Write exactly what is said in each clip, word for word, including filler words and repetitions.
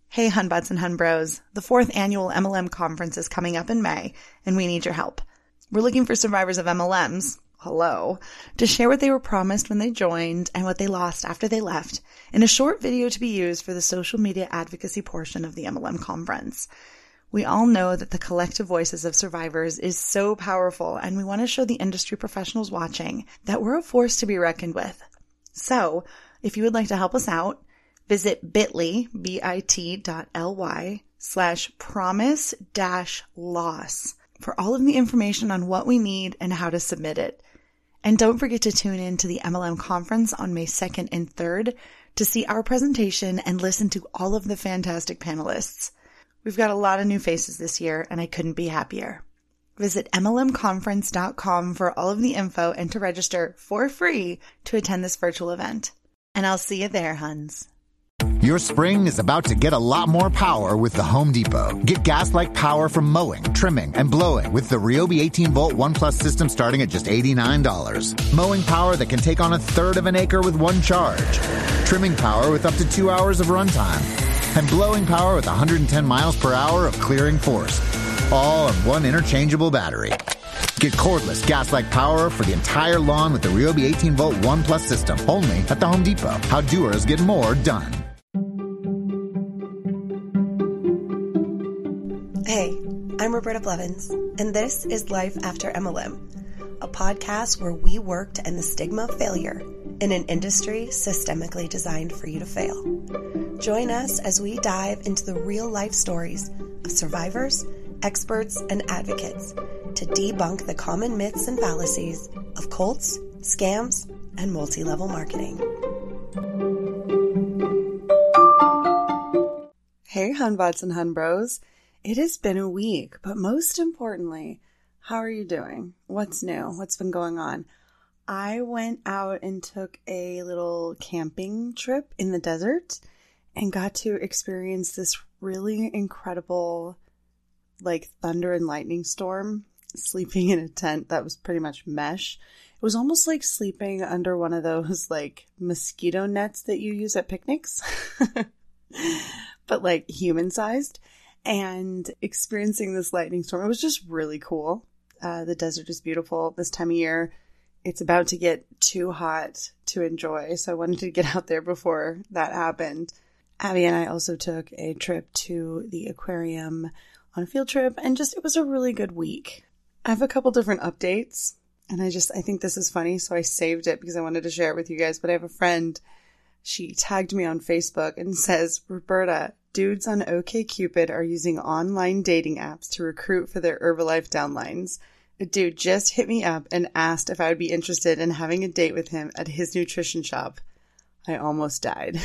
Hey Hunbots and Hunbros, the fourth annual M L M conference is coming up in May, and we need your help. We're looking for survivors of M L Ms, hello, to share what they were promised when they joined and what they lost after they left in a short video to be used for the social media advocacy portion of the M L M conference. We all know that the collective voices of survivors is so powerful, and we want to show the industry professionals watching that we're a force to be reckoned with. So, if you would like to help us out, visit bit.ly, bit.ly, slash promise dash loss for all of the information on what we need and how to submit it. And don't forget to tune in to the M L M conference on May second and third to see our presentation and listen to all of the fantastic panelists. We've got a lot of new faces this year, and I couldn't be happier. Visit M L M conference dot com for all of the info and to register for free to attend this virtual event. And I'll see you there, Huns. Your spring is about to get a lot more power with the Home Depot. Get gas-like power from mowing, trimming, and blowing with the Ryobi eighteen volt One Plus system starting at just eighty-nine dollars. Mowing power that can take on a third of an acre with one charge. Trimming power with up to two hours of runtime. And blowing power with one hundred ten miles per hour of clearing force. All on one interchangeable battery. Get cordless gas-like power for the entire lawn with the Ryobi eighteen volt One Plus system. Only at the Home Depot. How doers get more done. Hey, I'm Roberta Blevins, and this is Life After M L M, a podcast where we work to end the stigma of failure in an industry systemically designed for you to fail. Join us as we dive into the real-life stories of survivors, experts, and advocates to debunk the common myths and fallacies of cults, scams, and multi-level marketing. Hey Hunbots and Hunbros. It has been a week, but most importantly, how are you doing? What's new? What's been going on? I went out and took a little camping trip in the desert and got to experience this really incredible, like, thunder and lightning storm, sleeping in a tent that was pretty much mesh. It was almost like sleeping under one of those, like, mosquito nets that you use at picnics, but, like, human-sized. And experiencing this lightning storm, it was just really cool. Uh, the desert is beautiful this time of year. It's about to get too hot to enjoy, so I wanted to get out there before that happened. Abby and I also took a trip to the aquarium on a field trip, and just, it was a really good week. I have a couple different updates, and I just, I think this is funny, so I saved it because I wanted to share it with you guys. But I have a friend, she tagged me on Facebook and says, Roberta, dudes on OkCupid are using online dating apps to recruit for their Herbalife downlines. A dude just hit me up and asked if I would be interested in having a date with him at his nutrition shop. I almost died.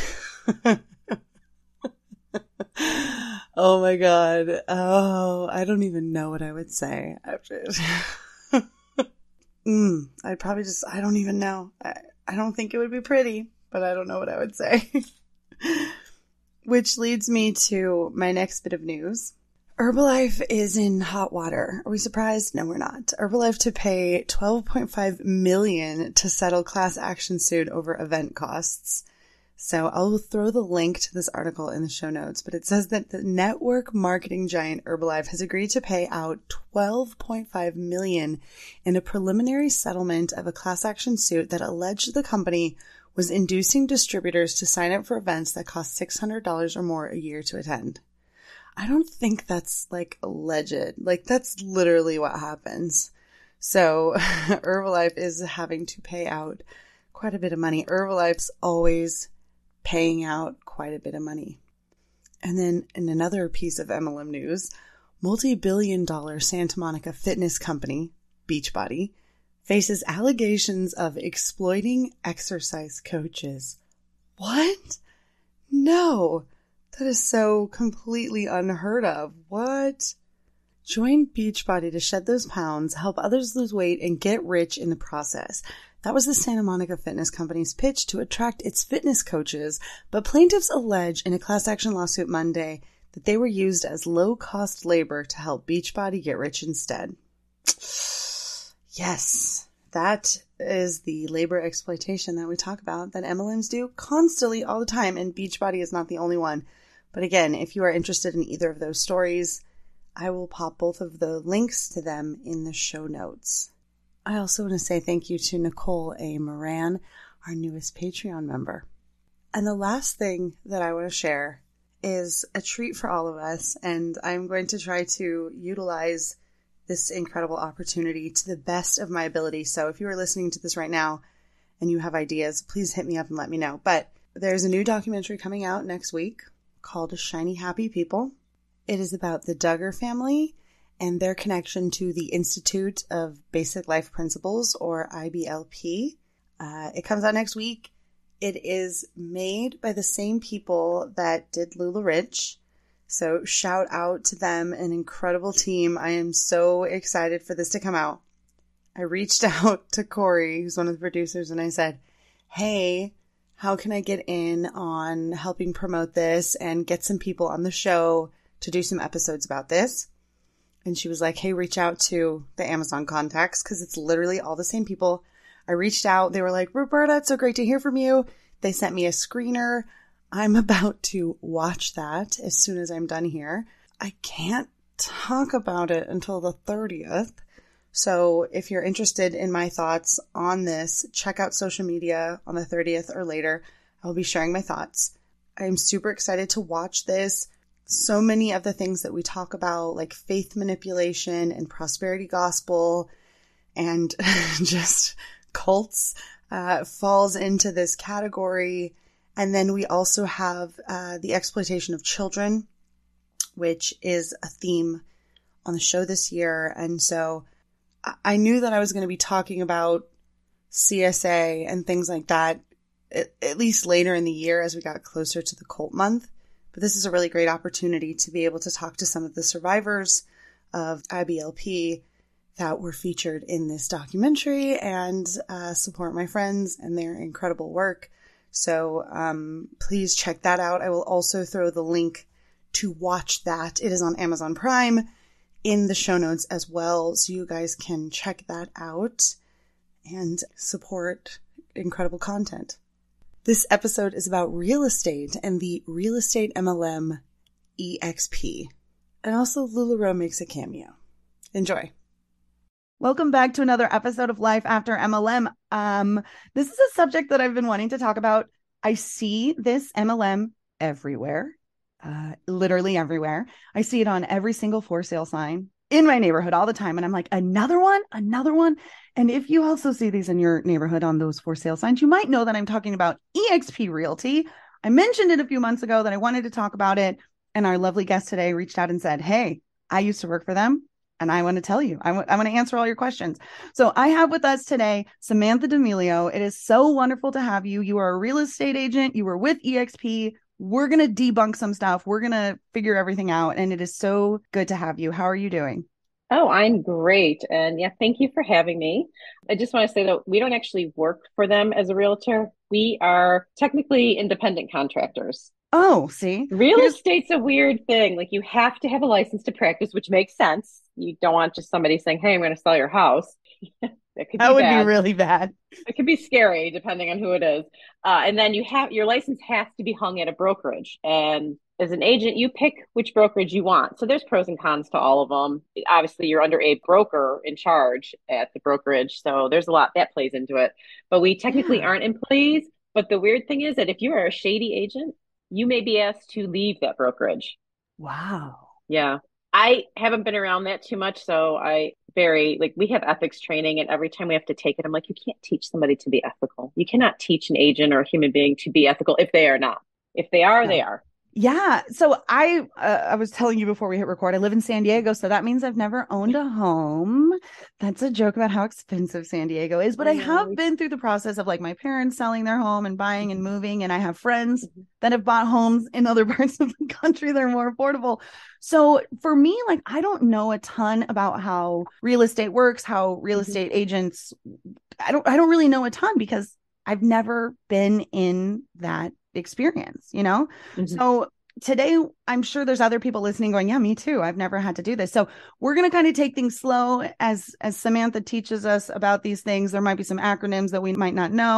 Oh my God. Oh, I don't even know what I would say after it. mm, I'd probably just, I don't even know. I, I don't think it would be pretty, but I don't know what I would say. Which leads me to my next bit of news. Herbalife is in hot water. Are we surprised? No, we're not. Herbalife to pay twelve point five million dollars to settle class action suit over event costs. So I'll throw the link to this article in the show notes, but it says that the network marketing giant Herbalife has agreed to pay out twelve point five million dollars in a preliminary settlement of a class action suit that alleged the company was inducing distributors to sign up for events that cost six hundred dollars or more a year to attend. I don't think that's, like, alleged. Like, that's literally what happens. So Herbalife is having to pay out quite a bit of money. Herbalife's always paying out quite a bit of money. And then in another piece of M L M news, multi-billion dollar Santa Monica fitness company, Beachbody, faces allegations of exploiting exercise coaches. What? No, that is so completely unheard of. What? Join Beachbody to shed those pounds, help others lose weight, and get rich in the process. That was the Santa Monica Fitness Company's pitch to attract its fitness coaches, but plaintiffs allege in a class action lawsuit Monday that they were used as low-cost labor to help Beachbody get rich instead. Yes, that is the labor exploitation that we talk about, that M L Ms do constantly all the time, and Beachbody is not the only one. But again, if you are interested in either of those stories, I will pop both of the links to them in the show notes. I also want to say thank you to Nicole A. Moran, our newest Patreon member. And the last thing that I want to share is a treat for all of us, and I'm going to try to utilize this incredible opportunity to the best of my ability. So if you are listening to this right now and you have ideas, please hit me up and let me know. But there's a new documentary coming out next week called Shiny Happy People. It is about the Duggar family and their connection to the Institute of Basic Life Principles, or I B L P. Uh, it comes out next week. It is made by the same people that did LuLaRich. So shout out to them, an incredible team. I am so excited for this to come out. I reached out to Corey, who's one of the producers, and I said, hey, how can I get in on helping promote this and get some people on the show to do some episodes about this? And she was like, hey, reach out to the Amazon contacts, because it's literally all the same people. I reached out. They were like, Roberta, it's so great to hear from you. They sent me a screener. I'm about to watch that as soon as I'm done here. I can't talk about it until the thirtieth. So if you're interested in my thoughts on this, check out social media on the thirtieth or later. I'll be sharing my thoughts. I'm super excited to watch this. So many of the things that we talk about, like faith manipulation and prosperity gospel and just cults, uh, falls into this category. And then we also have uh, the exploitation of children, which is a theme on the show this year. And so I knew that I was going to be talking about C S A and things like that, at, at least later in the year as we got closer to the cult month. But this is a really great opportunity to be able to talk to some of the survivors of I B L P that were featured in this documentary and uh, support my friends and their incredible work. So um, please check that out. I will also throw the link to watch that. It is on Amazon Prime in the show notes as well. So you guys can check that out and support incredible content. This episode is about real estate and the Real Estate M L M E X P. And also LuLaRoe makes a cameo. Enjoy. Welcome back to another episode of Life After M L M. Um, this is a subject that I've been wanting to talk about. I see this M L M everywhere, uh, literally everywhere. I see it on every single for sale sign in my neighborhood all the time. And I'm like, another one, another one. And if you also see these in your neighborhood on those for sale signs, you might know that I'm talking about E X P Realty. I mentioned it a few months ago that I wanted to talk about it. And our lovely guest today reached out and said, hey, I used to work for them. And I want to tell you, I, w- I want to answer all your questions. So I have with us today, Samantha D'Amelio. It is so wonderful to have you. You are a real estate agent. You were with E X P. We're going to debunk some stuff. We're going to figure everything out. And it is so good to have you. How are you doing? Oh, I'm great. And yeah, thank you for having me. I just want to say that we don't actually work for them as a realtor. We are technically independent contractors. Oh, see, real Here's... estate's a weird thing. Like you have to have a license to practice, which makes sense. You don't want just somebody saying, hey, I'm going to sell your house. That could be that would bad. be really bad. It could be scary depending on who it is. Uh, and then you have your license has to be hung at a brokerage. And as an agent, you pick which brokerage you want. So there's pros and cons to all of them. Obviously, you're under a broker in charge at the brokerage. So there's a lot that plays into it. But we technically yeah. aren't employees. But the weird thing is that if you are a shady agent, you may be asked to leave that brokerage. Wow. Yeah. I haven't been around that too much. So I very, like, we have ethics training, and every time we have to take it, I'm like, you can't teach somebody to be ethical. You cannot teach an agent or a human being to be ethical if they are not. If they are, no. they are. Yeah. So I, uh, I was telling you before we hit record, I live in San Diego. So that means I've never owned a home. That's a joke about how expensive San Diego is. But I have been through the process of like my parents selling their home and buying and moving. And I have friends that have bought homes in other parts of the country that are more affordable. So for me, like, I don't know a ton about how real estate works, how real mm-hmm. estate agents, I don't, I don't really know a ton because I've never been in that experience, you know? Mm-hmm. So today, I'm sure there's other people listening going, yeah, me too. I've never had to do this. So we're going to kind of take things slow as, as Samantha teaches us about these things. There might be some acronyms that we might not know.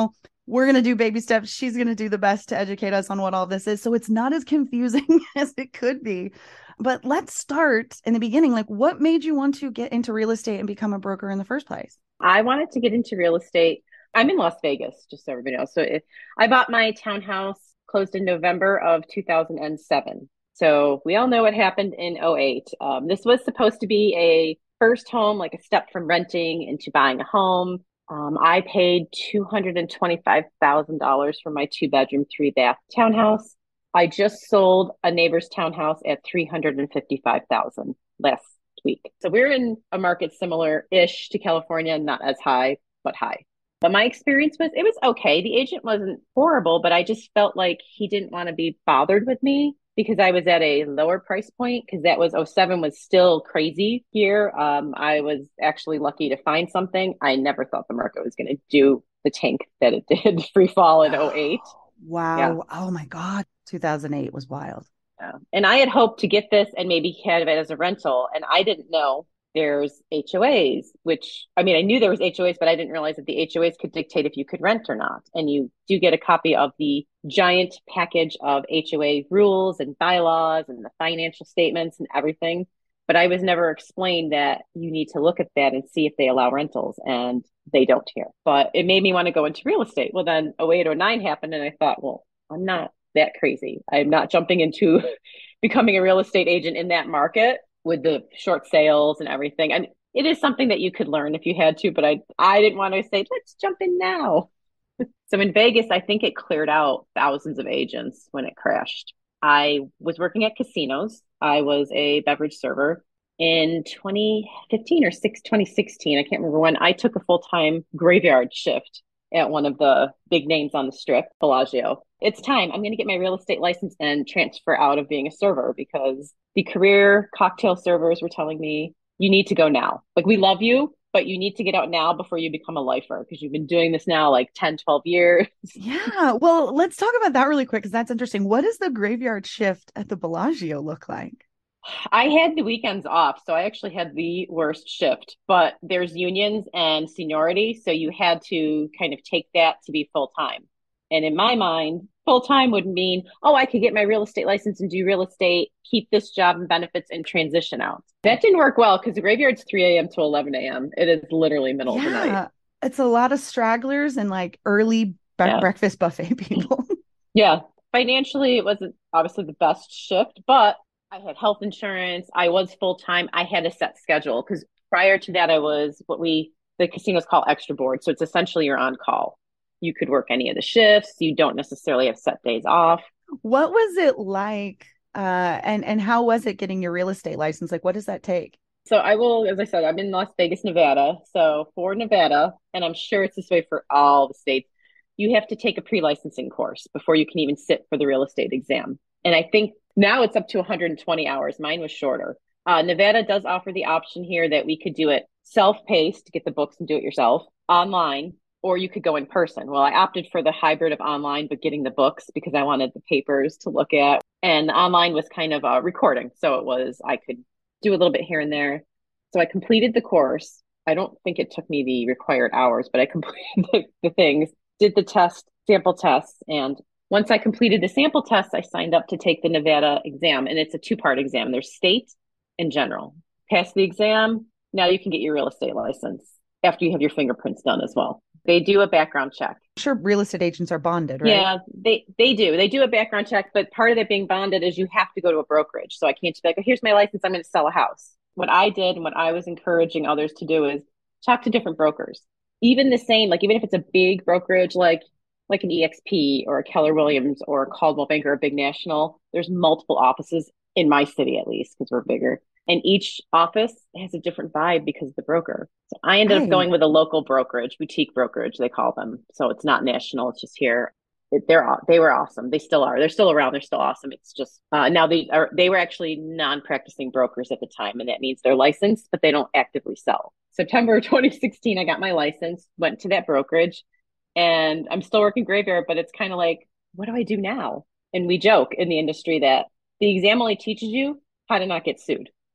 We're going to do baby steps. She's going to do the best to educate us on what all this is. So it's not as confusing as it could be. But let's start in the beginning. Like, what made you want to get into real estate and become a broker in the first place? I wanted to get into real estate. I'm in Las Vegas, just so everybody knows. So it, I bought my townhouse, closed in November of two thousand seven. So we all know what happened in oh eight. Um, this was supposed to be a first home, like a step from renting into buying a home. Um, I paid two hundred twenty-five thousand dollars for my two bedroom, three bath townhouse. I just sold a neighbor's townhouse at three hundred fifty-five thousand dollars last week. So we're in a market similar-ish to California, not as high, but high. But my experience was, it was okay. The agent wasn't horrible, but I just felt like he didn't want to be bothered with me because I was at a lower price point, because that was oh seven was still crazy here. Um, I was actually lucky to find something. I never thought the market was going to do the tank that it did, free fall in oh eight. Wow. Yeah. Oh my God. two thousand eight was wild. Yeah. And I had hoped to get this and maybe have it as a rental. And I didn't know there's H O As, which, I mean, I knew there was H O As, but I didn't realize that the H O As could dictate if you could rent or not. And you do get a copy of the giant package of H O A rules and bylaws and the financial statements and everything. But I was never explained that you need to look at that and see if they allow rentals, and they don't here. But it made me want to go into real estate. Well, then oh eight, oh nine happened, and I thought, well, I'm not that crazy. I'm not jumping into becoming a real estate agent in that market with the short sales and everything. And it is something that you could learn if you had to, but I I didn't want to say, let's jump in now. So in Vegas, I think it cleared out thousands of agents when it crashed. I was working at casinos. I was a beverage server. In twenty fifteen or twenty sixteen, I can't remember when, I took a full-time graveyard shift at one of the big names on the strip, Bellagio. It's time. I'm going to get my real estate license and transfer out of being a server, because the career cocktail servers were telling me, you need to go now. Like, we love you, but you need to get out now before you become a lifer, because you've been doing this now like ten, twelve years. Yeah. Well, let's talk about that really quick, because that's interesting. What does the graveyard shift at the Bellagio look like? I had the weekends off, so I actually had the worst shift, but there's unions and seniority, so you had to kind of take that to be full-time. And in my mind, full-time would mean, oh, I could get my real estate license and do real estate, keep this job and benefits, and transition out. That didn't work well, because the graveyard's three a.m. to eleven a.m. It is literally middle yeah, of the night. It's a lot of stragglers and like early be- Yeah. breakfast buffet people. Yeah. Financially, it wasn't obviously the best shift, but I had health insurance. I was full-time. I had a set schedule, because prior to that, I was what we, the casinos call extra board. So it's essentially you're on call. You could work any of the shifts. You don't necessarily have set days off. What was it like? Uh, and, and how was it getting your real estate license? Like, what does that take? So I will, as I said, I'm in Las Vegas, Nevada. So for Nevada, and I'm sure it's this way for all the states, you have to take a pre-licensing course before you can even sit for the real estate exam. And I think now it's up to one hundred twenty hours. Mine was shorter. Uh, Nevada does offer the option here that we could do it self-paced, to get the books and do it yourself, online, or you could go in person. Well, I opted for the hybrid of online, but getting the books, because I wanted the papers to look at. And online was kind of a recording. So it was, I could do a little bit here and there. So I completed the course. I don't think it took me the required hours, but I completed the, the things, did the test, sample tests. And once I completed the sample tests, I signed up to take the Nevada exam. And it's a two-part exam. There's state and general. Pass the exam, now you can get your real estate license after you have your fingerprints done as well. They do a background check. I'm sure real estate agents are bonded, right? Yeah, they, they do. They do a background check, but part of it being bonded is you have to go to a brokerage. So I can't just be like, oh, here's my license, I'm going to sell a house. What I did and what I was encouraging others to do is talk to different brokers. Even the same, like even if it's a big brokerage, like like an E X P or a Keller Williams or a Caldwell Banker, a big national, there's multiple offices in my city, at least, because we're bigger. And each office has a different vibe because of the broker. So I ended Right. up going with a local brokerage, boutique brokerage, they call them. So it's not national, it's just here. It, they're they were awesome. They still are. They're still around. They're still awesome. It's just uh, now they are they were actually non-practicing brokers at the time, and that means they're licensed, but they don't actively sell. September twenty sixteen, I got my license, went to that brokerage, and I'm still working graveyard. But it's kind of like, what do I do now? And we joke in the industry that the exam only teaches you how to not get sued.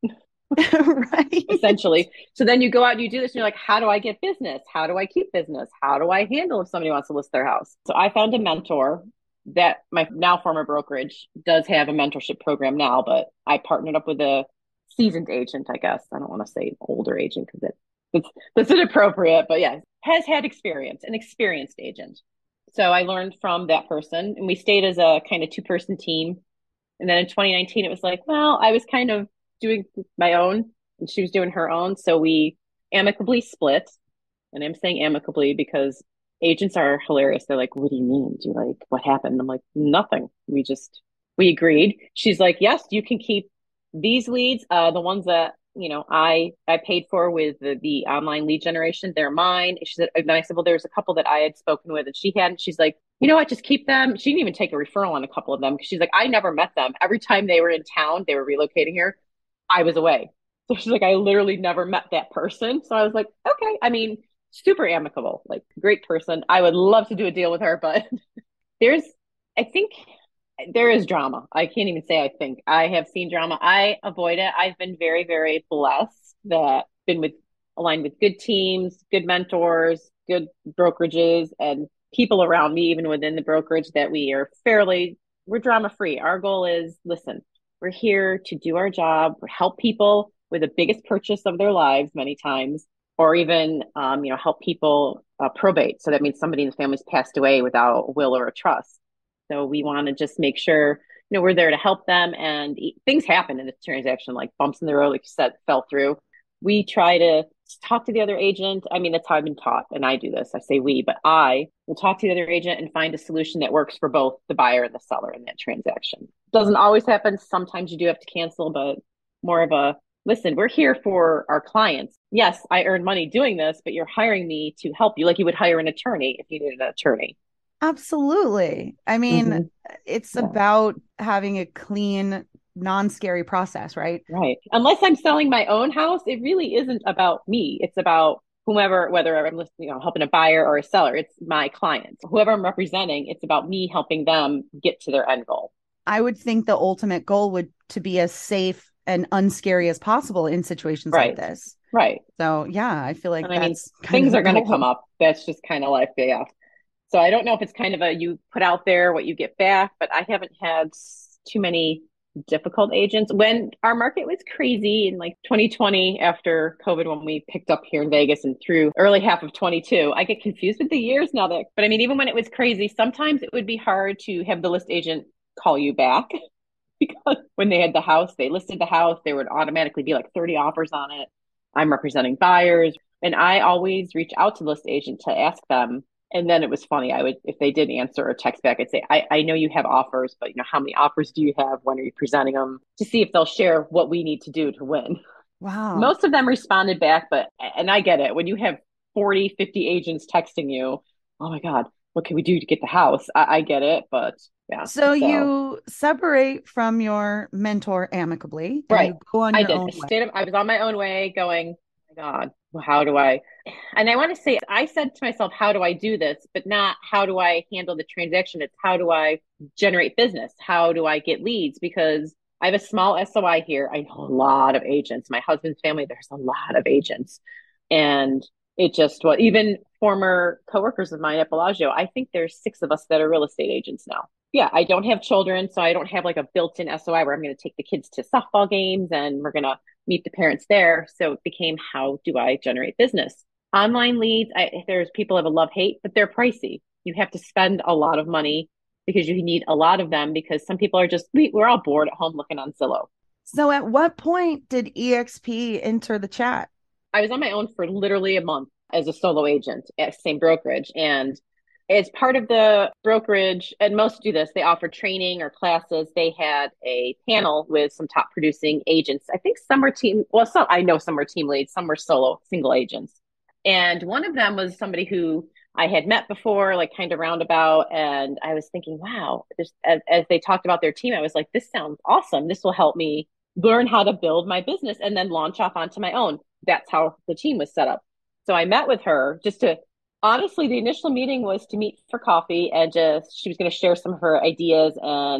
Right. essentially. So then you go out and you do this and you're like, how do I get business? How do I keep business? How do I handle if somebody wants to list their house? So I found a mentor that my now former brokerage does have a mentorship program now, but I partnered up with a seasoned agent, I guess. I don't want to say an older agent because it, it's, that's inappropriate, but yeah, has had experience, an experienced agent. So I learned from that person and we stayed as a kind of two person team. And then in twenty nineteen, it was like, well, I was kind of doing my own and she was doing her own. So we amicably split. And I'm saying amicably because agents are hilarious. They're like, what do you mean? Do you like, what happened? I'm like, nothing. We just, we agreed. She's like, yes, you can keep these leads. Uh, the ones that, you know, I, I paid for with the, the online lead generation, they're mine. She said, and then I said, well, there's a couple that I had spoken with and she hadn't. She's like, you know what, just keep them. She didn't even take a referral on a couple of them because she's like, I never met them. Every time they were in town, they were relocating here, I was away. So she's like, I literally never met that person. So I was like, okay. I mean, super amicable, like great person. I would love to do a deal with her, but there's, I think there is drama. I can't even say I think. I have seen drama. I avoid it. I've been very, very blessed that been with aligned with good teams, good mentors, good brokerages, and people around me, even within the brokerage, that we are fairly, we're drama free. Our goal is, listen, we're here to do our job, help people with the biggest purchase of their lives many times, or even, um, you know, help people uh, probate. So that means somebody in the family's passed away without a will or a trust. So we want to just make sure, you know, we're there to help them. And things happen in this transaction, like bumps in the road, like you said, fell through. We try to talk to the other agent. I mean, that's how I've been taught. And I do this. I say we, but I will talk to the other agent and find a solution that works for both the buyer and the seller in that transaction. Doesn't always happen. Sometimes you do have to cancel, but more of a, listen, we're here for our clients. Yes, I earn money doing this, but you're hiring me to help you like you would hire an attorney if you needed an attorney. Absolutely. I mean, mm-hmm. it's yeah. about having a clean, non-scary process, right? Right. Unless I'm selling my own house, it really isn't about me. It's about whomever, whether I'm you know, helping a buyer or a seller, it's my clients. Whoever I'm representing, it's about me helping them get to their end goal. I would think the ultimate goal would to be as safe and unscary as possible in situations right. like this. Right. So yeah, I feel like and that's I mean, things are going to come up. That's just kind of life. Yeah. So I don't know if it's kind of a, you put out there what you get back, but I haven't had too many difficult agents. When our market was crazy in like twenty twenty after COVID, when we picked up here in Vegas and through early half of twenty-two, I get confused with the years now that, but I mean, even when it was crazy, sometimes it would be hard to have the list agent call you back because when they had the house, they listed the house, there would automatically be like thirty offers on it. I'm representing buyers. And I always reach out to the list agent to ask them. And then it was funny. I would, if they did answer or text back, I'd say, I, I know you have offers, but you know, how many offers do you have? When are you presenting them? To see if they'll share what we need to do to win. Wow. Most of them responded back, but, and I get it. When you have forty, fifty agents texting you, oh my God, what can we do to get the house? I, I get it, but yeah. So, so you separate from your mentor amicably. Right. You go on your I did. own I, way. stayed, I was on my own way going, oh my God, well, how do I, and I want to say, I said to myself, how do I do this? But not how do I handle the transaction? It's how do I generate business? How do I get leads? Because I have a small S O I here. I know a lot of agents. My husband's family, there's a lot of agents. And it just, well, even former coworkers of mine at Bellagio, I think there's six of us that are real estate agents now. Yeah, I don't have children, so I don't have like a built-in S O I where I'm going to take the kids to softball games and we're going to meet the parents there. So it became, how do I generate business? Online leads, I, there's people have a love-hate, but they're pricey. You have to spend a lot of money because you need a lot of them because some people are just, we, we're all bored at home looking on Zillow. So at what point did E X P enter the chat? I was on my own for literally a month as a solo agent at the same brokerage. And as part of the brokerage, and most do this, they offer training or classes. They had a panel with some top producing agents. I think some were team, well, some, I know some were team leads, some were solo single agents. And one of them was somebody who I had met before, like kind of roundabout. And I was thinking, wow, just as, as they talked about their team, I was like, this sounds awesome. This will help me learn how to build my business and then launch off onto my own. That's how the team was set up. So I met with her just to, honestly, the initial meeting was to meet for coffee and just, she was going to share some of her ideas and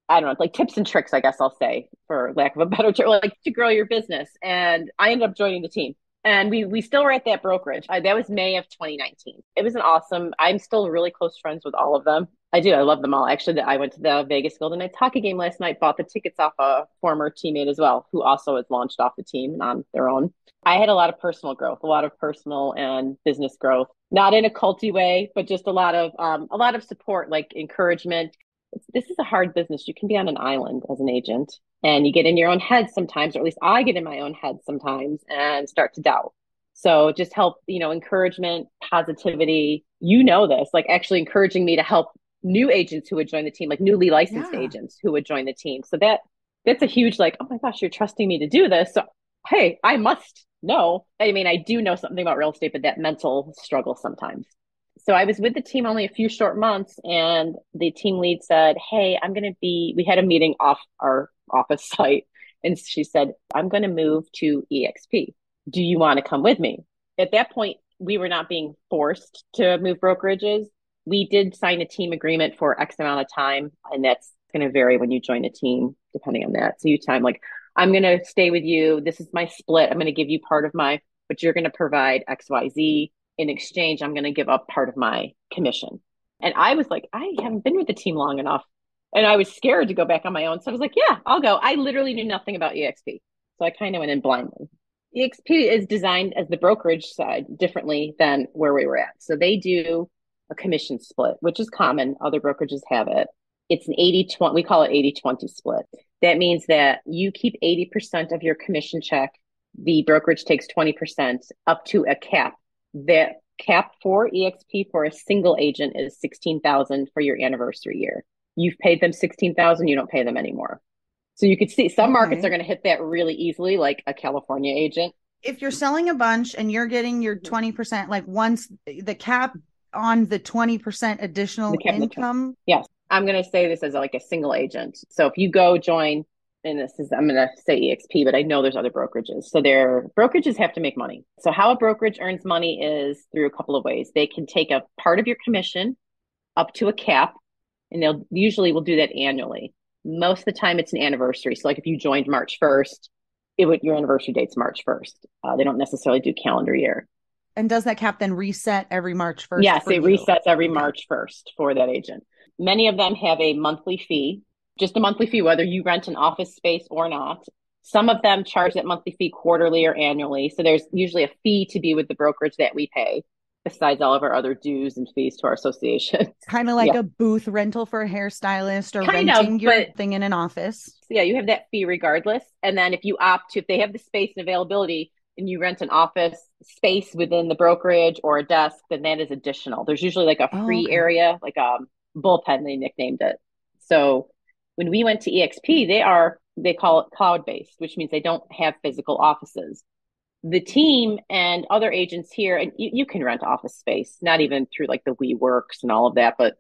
I don't know, like tips and tricks, I guess I'll say, for lack of a better term, like to grow your business. And I ended up joining the team. And we we still were at that brokerage. Uh, that was May of twenty nineteen. It was an awesome. I'm still really close friends with all of them. I do. I love them all. Actually, I went to the Vegas Golden Knights hockey game last night. Bought the tickets off a former teammate as well, who also has launched off the team on their own. I had a lot of personal growth, a lot of personal and business growth. Not in a culty way, but just a lot of um, a lot of support, like encouragement. It's, this is a hard business. You can be on an island as an agent, and you get in your own head sometimes, or at least I get in my own head sometimes and start to doubt. So just help, you know, encouragement, positivity. You know this, like actually encouraging me to help new agents who would join the team, like newly licensed Yeah. agents who would join the team. So that that's a huge like, oh my gosh, you're trusting me to do this. So hey, I must know. I mean, I do know something about real estate, but that mental struggle sometimes. So I was with the team only a few short months, and the team lead said, hey, I'm going to be, we had a meeting off our office site. And she said, I'm going to move to E X P. Do you want to come with me? At that point, we were not being forced to move brokerages. We did sign a team agreement for X amount of time, and that's going to vary when you join a team, depending on that. So you time like, I'm going to stay with you. This is my split. I'm going to give you part of my, but you're going to provide X, Y, Z. In exchange, I'm going to give up part of my commission. And I was like, I haven't been with the team long enough. And I was scared to go back on my own. So I was like, yeah, I'll go. I literally knew nothing about E X P. So I kind of went in blindly. E X P is designed as the brokerage side differently than where we were at. So they do a commission split, which is common. Other brokerages have it. It's an eighty twenty, we call it eighty twenty split. That means that you keep eighty percent of your commission check. The brokerage takes twenty percent up to a cap. That cap for E X P for a single agent is sixteen thousand dollars for your anniversary year. You've paid them sixteen thousand dollars, you don't pay them anymore. So you could see some Okay. markets are going to hit that really easily, like a California agent. If you're selling a bunch and you're getting your twenty percent, like once the cap on the twenty percent additional The cap- income. Yes. I'm going to say this as like a single agent. So if you go join, and this is, I'm going to say E X P, but I know there's other brokerages. So their brokerages have to make money. So how a brokerage earns money is through a couple of ways. They can take a part of your commission up to a cap, and they'll usually will do that annually. Most of the time it's an anniversary. So like if you joined March first, it would, your anniversary date's March first. Uh, they don't necessarily do calendar year. And does that cap then reset every March first? Yes, it you? resets every Okay. March first for that agent. Many of them have a monthly fee, just a monthly fee, whether you rent an office space or not. Some of them charge that monthly fee quarterly or annually. So there's usually a fee to be with the brokerage that we pay, besides all of our other dues and fees to our association. Kind of like Yeah. a booth rental for a hairstylist or Kind of, renting your but- thing in an office. So yeah, you have that fee regardless. And then if you opt to, if they have the space and availability and you rent an office space within the brokerage or a desk, then that is additional. There's usually like a Oh, free okay. area, like a bullpen, they nicknamed it. So when we went to E X P, they are, they call it cloud-based, which means they don't have physical offices. The team and other agents here, and you, you can rent office space, not even through like the WeWorks and all of that, but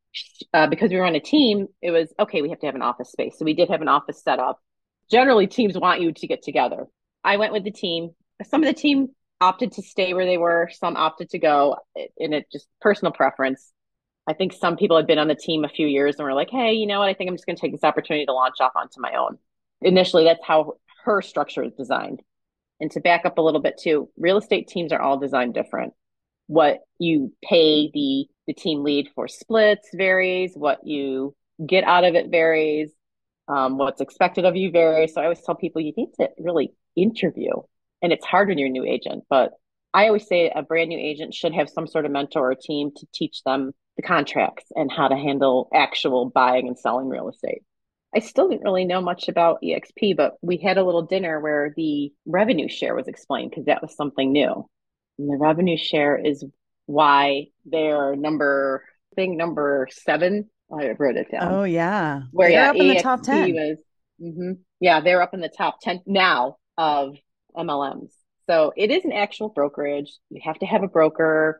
uh, because we were on a team, it was, okay, we have to have an office space. So we did have an office set up. Generally, teams want you to get together. I went with the team. Some of the team opted to stay where they were. Some opted to go, and it just personal preference. I think some people had been on the team a few years and were like, hey, you know what? I think I'm just going to take this opportunity to launch off onto my own. Initially, that's how her structure is designed. And to back up a little bit too, real estate teams are all designed different. What you pay the, the team lead for splits varies. What you get out of it varies. Um, what's expected of you varies. So I always tell people you need to really interview. And it's hard when you're a new agent. But I always say a brand new agent should have some sort of mentor or team to teach them the contracts and how to handle actual buying and selling real estate. I still didn't really know much about E X P, but we had a little dinner where the revenue share was explained because that was something new. And the revenue share is why they're number, I think number seven. I wrote it down. Oh, yeah. Where They're yeah, up in the E X P top ten. Was, mm-hmm, yeah, they're up in the top ten now of M L Ms. So it is an actual brokerage. You have to have a broker,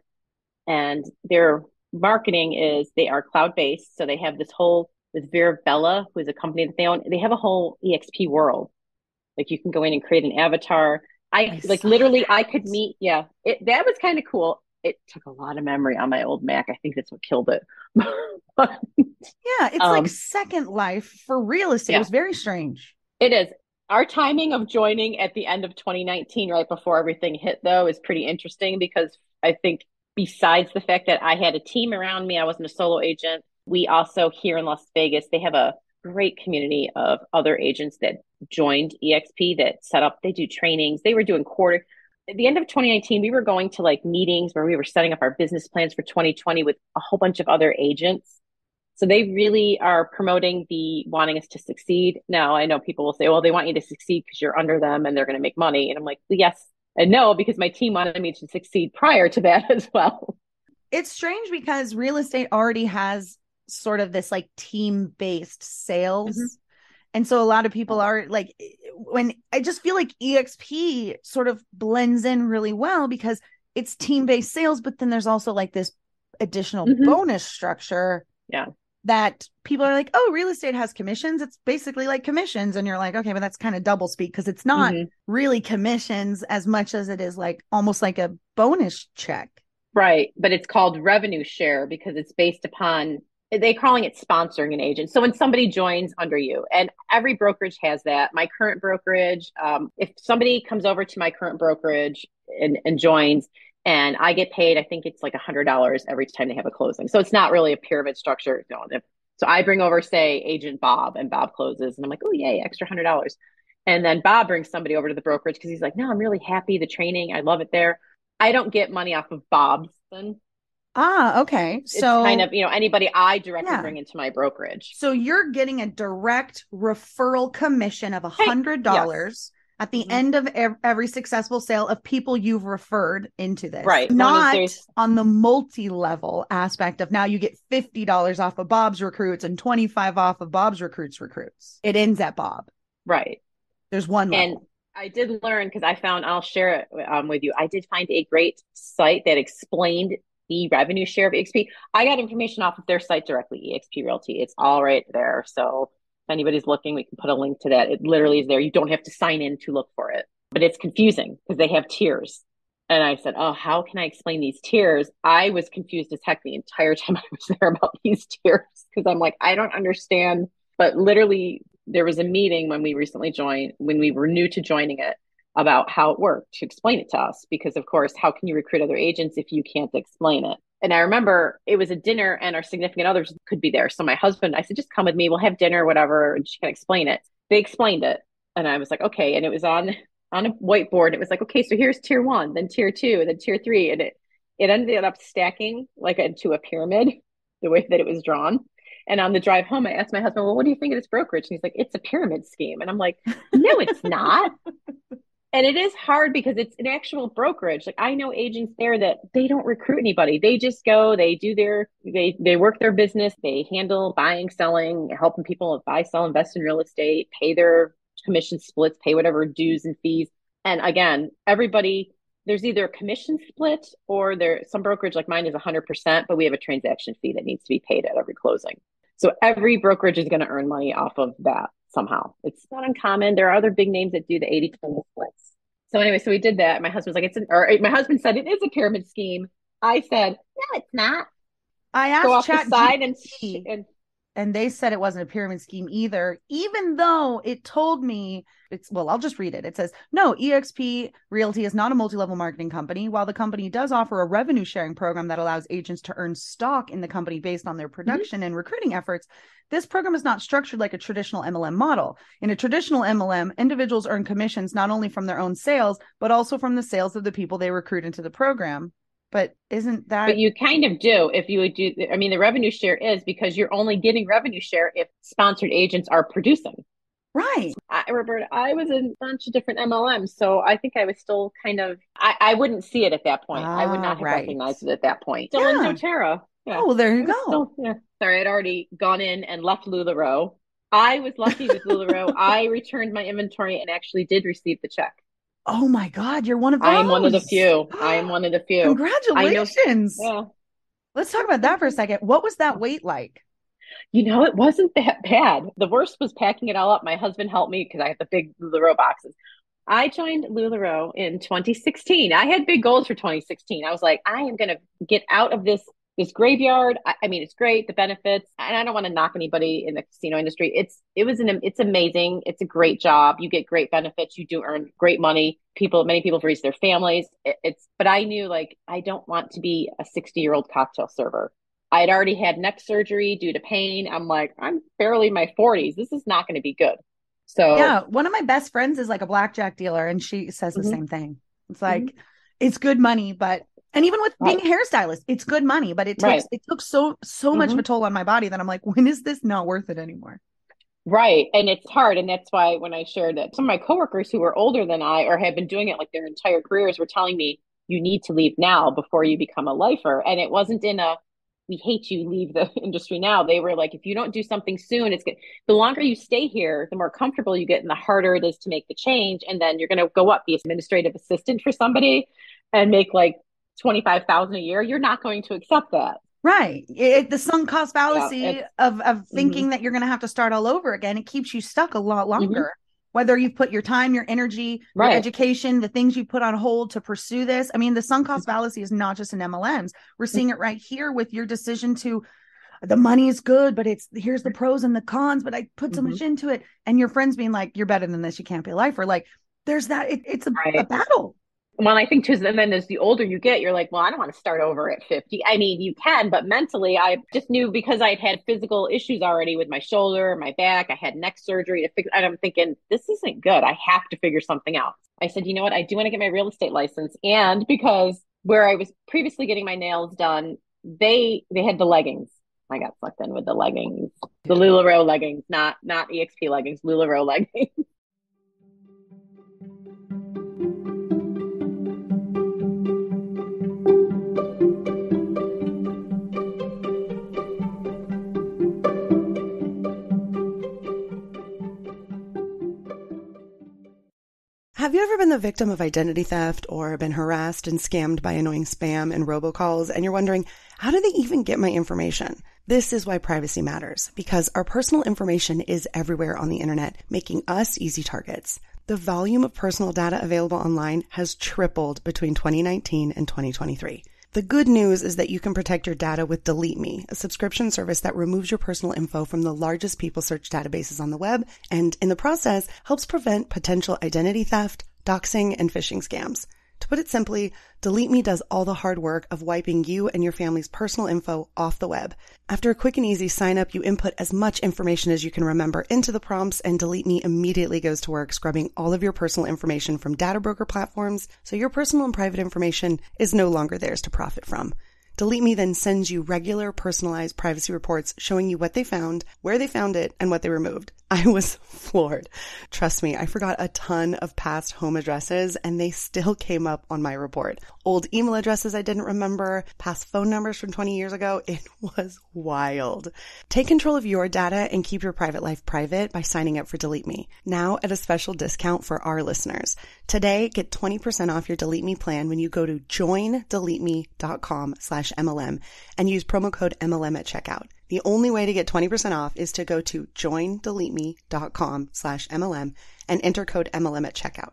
and their marketing is they are cloud-based. So they have this whole, with Verabella, who is a company that they own, they have a whole E X P world. Like you can go in and create an avatar. I, I like saw literally that. I could meet, yeah, it, that was kind of cool. it took a lot of memory on my old Mac. I think that's what killed it. Yeah, it's um, like Second Life for real estate. Yeah. It was very strange. It is. Our timing of joining at the end of twenty nineteen, right before everything hit, though, is pretty interesting because I think besides the fact that I had a team around me, I wasn't a solo agent. We also, here in Las Vegas, they have a great community of other agents that joined E X P that set up, they do trainings. They were doing quarter. At the end of twenty nineteen, we were going to like meetings where we were setting up our business plans for twenty twenty with a whole bunch of other agents. So they really are promoting the wanting us to succeed. Now, I know people will say, well, they want you to succeed because you're under them and they're going to make money. And I'm like, yes and no, because my team wanted me to succeed prior to that as well. It's strange because real estate already has sort of this like team-based sales. Mm-hmm. And so a lot of people are like, when I just feel like E X P sort of blends in really well because it's team-based sales, but then there's also like this additional mm-hmm. bonus structure. Yeah. That people are like, oh, real estate has commissions. It's basically like commissions. And you're like, okay, but that's kind of double speak because it's not mm-hmm. really commissions as much as it is like almost like a bonus check. Right. But it's called revenue share because it's based upon, they're calling it sponsoring an agent. So when somebody joins under you, and every brokerage has that. My current brokerage, um, if somebody comes over to my current brokerage and, and joins, and I get paid, I think it's like one hundred dollars every time they have a closing. So it's not really a pyramid structure. No, so I bring over, say, Agent Bob, and Bob closes. And I'm like, oh, yay, extra one hundred dollars. And then Bob brings somebody over to the brokerage because he's like, no, I'm really happy. The training, I love it there. I don't get money off of Bob's. Then. Ah, okay. It's so kind of, you know, anybody I directly yeah. bring into my brokerage. So you're getting a direct referral commission of one hundred dollars. Yes. At the mm-hmm. end of ev- every successful sale of people you've referred into this. Right. Not on the multi-level aspect of now you get fifty dollars off of Bob's recruits and twenty-five off of Bob's recruits recruits. It ends at Bob. Right. There's one level. And I did learn because I found, I'll share it um, with you. I did find a great site that explained the revenue share of E X P. I got information off of their site directly, E X P Realty. It's all right there. So if anybody's looking, we can put a link to that. It literally is there. You don't have to sign in to look for it, but it's confusing because they have tiers. And I said, oh, how can I explain these tiers? I was confused as heck the entire time I was there about these tiers because I'm like, I don't understand. But literally, there was a meeting when we recently joined, when we were new to joining it, about how it worked to explain it to us. Because, of course, how can you recruit other agents if you can't explain it? And I remember it was a dinner and our significant others could be there. So my husband, I said, just come with me. We'll have dinner, whatever. And she can explain it. They explained it. And I was like, okay. And it was on, on a whiteboard. It was like, okay, so here's tier one, then tier two, and then tier three. And it, it ended up stacking like into a pyramid, the way that it was drawn. And on the drive home, I asked my husband, well, what do you think of this brokerage? And he's like, it's a pyramid scheme. And I'm like, no, it's not. And it is hard because it's an actual brokerage. Like I know agents there that they don't recruit anybody. They just go, they do their, they, they work their business. They handle buying, selling, helping people buy, sell, invest in real estate, pay their commission splits, pay whatever dues and fees. And again, everybody, there's either a commission split or there, some brokerage like mine is one hundred percent, but we have a transaction fee that needs to be paid at every closing. So every brokerage is going to earn money off of that somehow. It's not uncommon. There are other big names that do the eighty twenty splits. So anyway, so we did that. My husband was like, it's an, or my husband said, it is a pyramid scheme. I said, no, it's not. I asked Go off Chat the side and, and and they said it wasn't a pyramid scheme either, even though it told me it's, well, I'll just read it. It says, no, E X P Realty is not a multi-level marketing company. While the company does offer a revenue sharing program that allows agents to earn stock in the company based on their production mm-hmm. and recruiting efforts, this program is not structured like a traditional M L M model. In a traditional M L M, individuals earn commissions not only from their own sales, but also from the sales of the people they recruit into the program. But isn't that... But you kind of do if you would do... I mean, the revenue share is because you're only getting revenue share if sponsored agents are producing. Right. I, Roberta, I was in a bunch of different M L Ms, so I think I was still kind of... I, I wouldn't see it at that point. Ah, I would not have right. recognized it at that point. Still yeah. in doTERRA. Yeah. Oh, well, there you go. Still, yeah. Sorry, I'd already gone in and left LuLaRoe. I was lucky with LuLaRoe. I returned my inventory and actually did receive the check. Oh my God, you're one of those. I am one of the few. I am one of the few. Congratulations. Yeah. Let's talk about that for a second. What was that wait like? You know, it wasn't that bad. The worst was packing it all up. My husband helped me because I had the big LuLaRoe boxes. I joined LuLaRoe in twenty sixteen. I had big goals for twenty sixteen. I was like, I am going to get out of this this graveyard. I, I mean, it's great, the benefits, and I don't want to knock anybody in the casino industry. It's it was an it's amazing. It's a great job. You get great benefits. You do earn great money. People, many people have raised their families. It, it's but I knew like I don't want to be a sixty year old cocktail server. I had already had neck surgery due to pain. I'm like, I'm barely in my forties. This is not going to be good. So yeah, one of my best friends is like a blackjack dealer, and she says the mm-hmm. same thing. It's like mm-hmm. it's good money, but and even with being right. a hairstylist, it's good money, but it takes right. it took so so mm-hmm. much of a toll on my body that I'm like, when is this not worth it anymore? Right, and it's hard, and that's why when I shared that, some of my coworkers who are older than I or have been doing it like their entire careers were telling me, you need to leave now before you become a lifer, and it wasn't in a we hate you, leave the industry now. They were like, if you don't do something soon, it's good. The longer you stay here, the more comfortable you get and the harder it is to make the change. And then you're going to go up, be an administrative assistant for somebody and make like twenty-five thousand dollars a year. You're not going to accept that. Right. It, the sunk cost fallacy yeah, of, of thinking mm-hmm. that you're going to have to start all over again. It keeps you stuck a lot longer. Mm-hmm. Whether you've put your time, your energy, right. your education, the things you put on hold to pursue this. I mean, the sunk cost fallacy is not just in M L Ms. We're seeing it right here with your decision to, the money is good, but it's, here's the pros and the cons, but I put so mm-hmm. much into it. And your friends being like, you're better than this. You can't be a lifer. Like there's that, it, it's a, right. a battle. Well, I think too, and then as the older you get, you're like, well, I don't want to start over at fifty. I mean, you can, but mentally, I just knew because I'd had physical issues already with my shoulder, my back, I had neck surgery to fix, and I'm thinking, this isn't good. I have to figure something out. I said, you know what? I do want to get my real estate license. And because where I was previously getting my nails done, they, they had the leggings. I got sucked in with the leggings, the LuLaRoe leggings, not, not E X P leggings, LuLaRoe leggings. Have you ever been the victim of identity theft or been harassed and scammed by annoying spam and robocalls, and you're wondering, how do they even get my information? This is why privacy matters, because our personal information is everywhere on the internet, making us easy targets. The volume of personal data available online has tripled between twenty nineteen and twenty twenty-three. The good news is that you can protect your data with Delete Me, a subscription service that removes your personal info from the largest people search databases on the web, and in the process, helps prevent potential identity theft, doxing, and phishing scams. To put it simply, Delete Me does all the hard work of wiping you and your family's personal info off the web. After a quick and easy sign up, you input as much information as you can remember into the prompts, and Delete Me immediately goes to work scrubbing all of your personal information from data broker platforms, so your personal and private information is no longer theirs to profit from. Delete Me then sends you regular personalized privacy reports showing you what they found, where they found it, and what they removed. I was floored. Trust me, I forgot a ton of past home addresses and they still came up on my report. Old email addresses I didn't remember, past phone numbers from twenty years ago. It was wild. Take control of your data and keep your private life private by signing up for Delete Me. Now at a special discount for our listeners. Today, get twenty percent off your Delete Me plan when you go to joindeleteme.com slash MLM and use promo code M L M at checkout. The only way to get twenty percent off is to go to joindeleteme.com slash MLM and enter code M L M at checkout.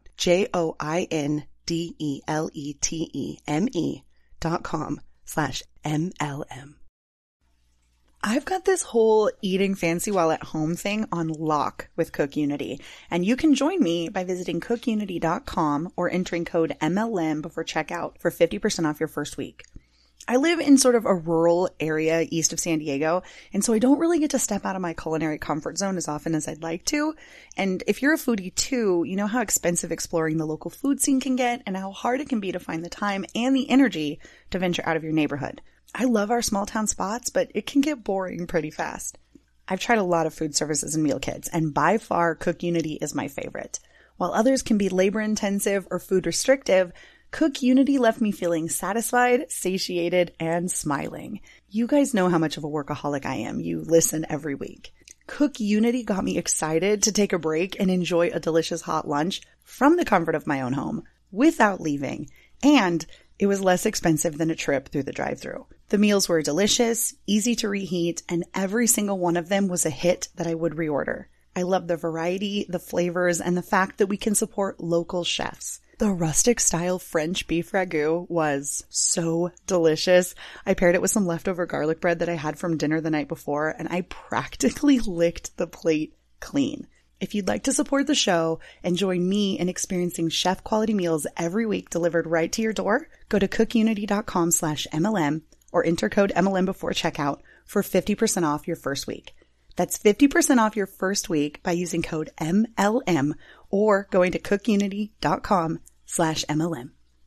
J-O-I-N-D-E-L-E-T-E-M-E dot com slash M-L-M. I've got this whole eating fancy while at home thing on lock with CookUnity, and you can join me by visiting cook unity dot com or entering code M L M before checkout for fifty percent off your first week. I live in sort of a rural area east of San Diego, and so I don't really get to step out of my culinary comfort zone as often as I'd like to. And if you're a foodie too, you know how expensive exploring the local food scene can get and how hard it can be to find the time and the energy to venture out of your neighborhood. I love our small town spots, but it can get boring pretty fast. I've tried a lot of food services and meal kits, and by far CookUnity is my favorite. While others can be labor intensive or food restrictive, CookUnity left me feeling satisfied, satiated, and smiling. You guys know how much of a workaholic I am. You listen every week. CookUnity got me excited to take a break and enjoy a delicious hot lunch from the comfort of my own home without leaving. And it was less expensive than a trip through the drive-thru. The meals were delicious, easy to reheat, and every single one of them was a hit that I would reorder. I love the variety, the flavors, and the fact that we can support local chefs. The rustic style French beef ragu was so delicious. I paired it with some leftover garlic bread that I had from dinner the night before, and I practically licked the plate clean. If you'd like to support the show and join me in experiencing chef quality meals every week delivered right to your door, go to cookunity.com slash MLM or enter code M L M before checkout for fifty percent off your first week. That's fifty percent off your first week by using code M L M or going to cookunity.com slash MLM.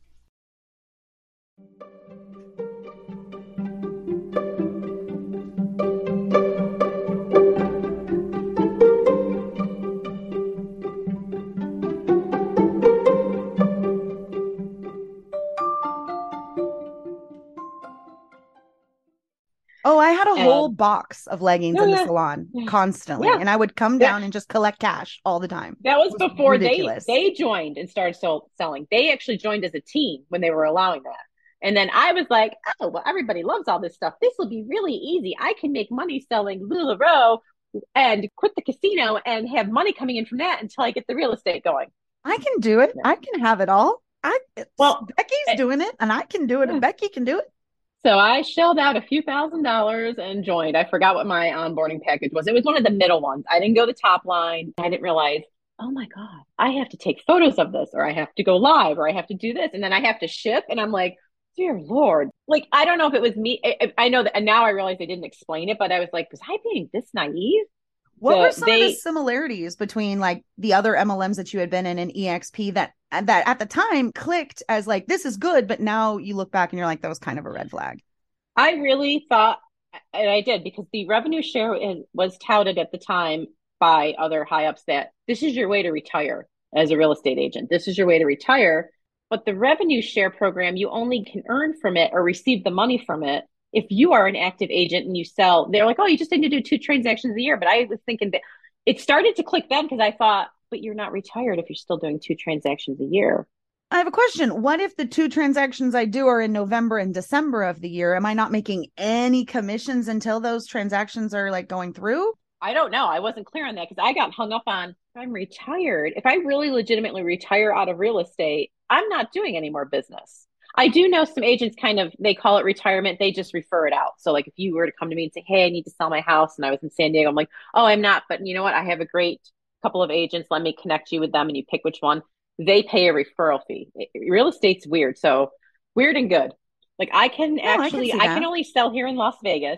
Oh, I had a whole And- box of leggings Oh, in the yeah. salon Yeah. constantly. Yeah. And I would come Yeah. down and just collect cash all the time. That was, It was before ridiculous. they they joined and started so, selling. They actually joined as a team when they were allowing that. And then I was like, oh, well, everybody loves all this stuff. This will be really easy. I can make money selling LuLaRoe and quit the casino and have money coming in from that until I get the real estate going. I can do it. Yeah. I can have it all. I Well, Becky's it- doing it and I can do it Yeah. and Becky can do it. So I shelled out a few thousand dollars and joined. I forgot what my onboarding package was. It was one of the middle ones. I didn't go the top line. I didn't realize, oh my God, I have to take photos of this, or I have to go live, or I have to do this. And then I have to ship. And I'm like, dear Lord. Like, I don't know if it was me. I, I know that, and now I realize they didn't explain it, but I was like, was I being this naive? What The- were some of they- the similarities between like the other M L Ms that you had been in and E X P that that at the time clicked as like, this is good, but now you look back and you're like, that was kind of a red flag. I really thought, and I did, because the revenue share is, was touted at the time by other high ups that this is your way to retire as a real estate agent. This is your way to retire. But the revenue share program, you only can earn from it or receive the money from it if you are an active agent and you sell. They're like, oh, you just need to do two transactions a year. But I was thinking that it started to click then because I thought, but you're not retired if you're still doing two transactions a year. I have a question. What if the two transactions I do are in November and December of the year? Am I not making any commissions until those transactions are like going through? I don't know. I wasn't clear on that because I got hung up on if I'm retired. If I really legitimately retire out of real estate, I'm not doing any more business. I do know some agents kind of, they call it retirement. They just refer it out. So like if you were to come to me and say, hey, I need to sell my house and I was in San Diego, I'm like, oh, I'm not. But you know what? I have a great couple of agents. Let me connect you with them and you pick which one. They pay a referral fee. It- real estate's weird. So weird and good. Like I can I can actually, see I that. can only sell here in Las Vegas.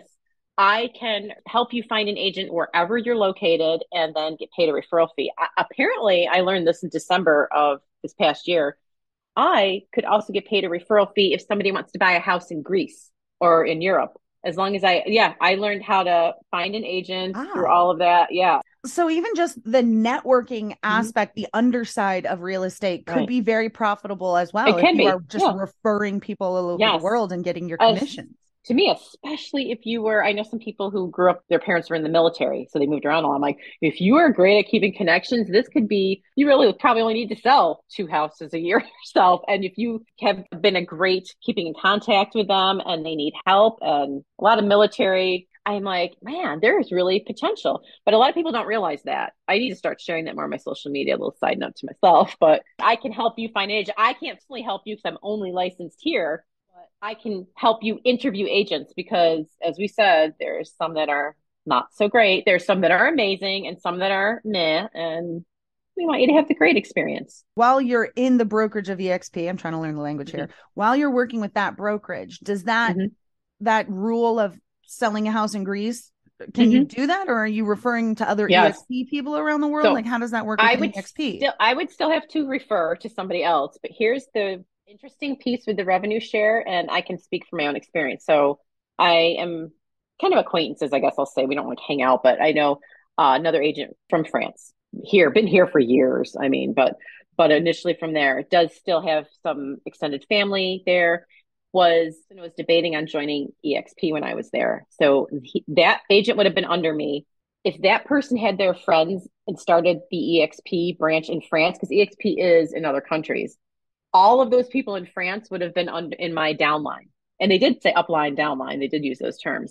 I can help you find an agent wherever you're located and then get paid a referral fee. I, apparently, I learned this in December of this past year. I could also get paid a referral fee if somebody wants to buy a house in Greece or in Europe. As long as I, yeah, I learned how to find an agent Wow. through all of that. Yeah. So even just the networking aspect, the underside of real estate could Right. be very profitable as well. It can if you be, are just yeah. referring people all over Yes. the world and getting your As- commission. To me, especially if you were, I know some people who grew up, their parents were in the military, so they moved around a lot. I'm like, if you are great at keeping connections, this could be, you really probably only need to sell two houses a year yourself. And if you have been a great keeping in contact with them and they need help and a lot of military, I'm like, man, there is really potential. But a lot of people don't realize that. I need to start sharing that more on my social media, a little side note to myself, but I can help you find an agent. I can't fully help you because I'm only licensed here. I can help you interview agents because, as we said, there's some that are not so great. There's some that are amazing and some that are meh. And we want you to have the great experience. While you're in the brokerage of E X P, I'm trying to learn the language here. While you're working with that brokerage, does that Mhm. that rule of selling a house in Greece, can you do that, or are you referring to other Yes. E X P people around the world? So, like, how does that work with I an would E X P? still, I would still have to refer to somebody else, but here's the interesting piece with the revenue share, and I can speak from my own experience. So I am kind of acquaintances, I guess I'll say. We don't like hang out, but I know uh, another agent from France here, been here for years. I mean, but but initially from there, does still have some extended family there. Was and was debating on joining E X P when I was there. So he, that agent would have been under me. If that person had their friends and started the E X P branch in France, because E X P is in other countries, all of those people in France would have been under, in my downline. And they did say upline, downline. They did use those terms.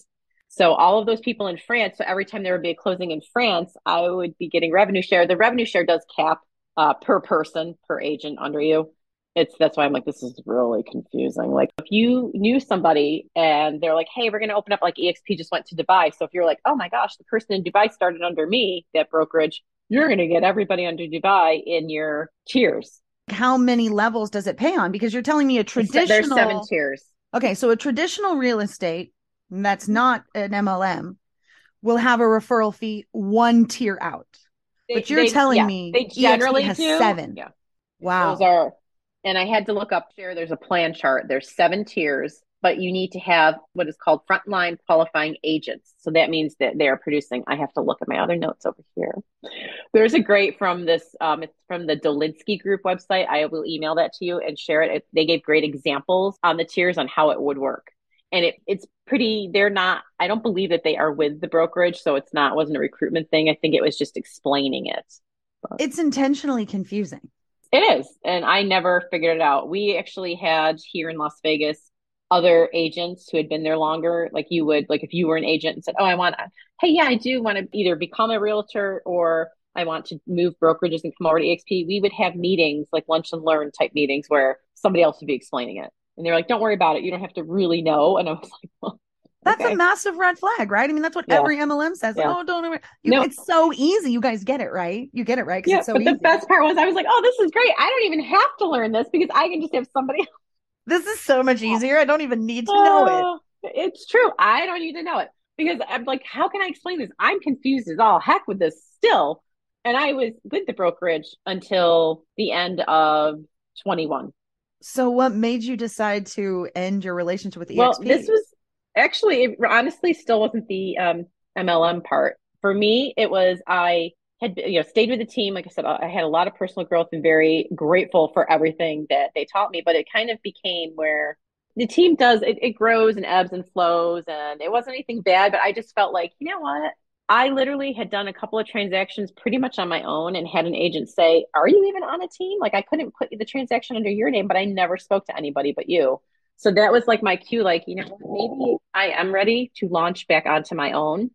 So all of those people in France, so every time there would be a closing in France, I would be getting revenue share. The revenue share does cap uh, per person, per agent under you. It's that's why I'm like, this is really confusing. Like if you knew somebody and they're like, hey, we're going to open up, like E X P just went to Dubai. So if you're like, oh my gosh, the person in Dubai started under me, that brokerage, you're going to get everybody under Dubai in your tiers. How many levels does it pay on? Because you're telling me a traditional. There's seven tiers. Okay, so a traditional real estate that's not an M L M will have a referral fee one tier out. They, but you're they, telling yeah, me they generally E X P do. has seven. Yeah. Wow. Those are, and I had to look up there. There's a plan chart. There's seven tiers, but you need to have what is called frontline qualifying agents. So that means that they are producing. I have to look at my other notes over here. There's a great from this, um, it's from the Dolinsky Group website. I will email that to you and share it. it. They gave great examples on the tiers on how it would work. And it, it's pretty, they're not, I don't believe that they are with the brokerage. So it's not, wasn't a recruitment thing. I think it was just explaining it. But it's intentionally confusing. It is. And I never figured it out. We actually had here in Las Vegas other agents who had been there longer. Like you would, like if you were an agent and said, oh, I want to, hey, yeah, I do want to either become a realtor or I want to move brokerages and come over to E X P. We would have meetings, like lunch and learn type meetings where somebody else would be explaining it. And they're like, don't worry about it. You don't have to really know. And I was like, well, that's okay. a massive red flag, right? I mean, that's what yeah. every M L M says. Yeah. Oh, don't. You, no. It's so easy. You guys get it, right? You get it, right? Yeah, it's so but easy. the best part was I was like, oh, this is great. I don't even have to learn this because I can just have somebody else. This is so much easier. I don't even need to know it. It's true. I don't need to know it because I'm like, how can I explain this? I'm confused as all heck with this still. And I was with the brokerage until the end of twenty-one. So what made you decide to end your relationship with E X P? Well, this was actually, it honestly still wasn't the um, M L M part. For me, it was I had you know stayed with the team. Like I said, I had a lot of personal growth and very grateful for everything that they taught me. But it kind of became where the team does, it, it grows and ebbs and flows. And it wasn't anything bad, but I just felt like, you know what? I literally had done a couple of transactions pretty much on my own and had an agent say, are you even on a team? Like I couldn't put the transaction under your name, but I never spoke to anybody but you. So that was like my cue, like, you know, maybe I am ready to launch back onto my own.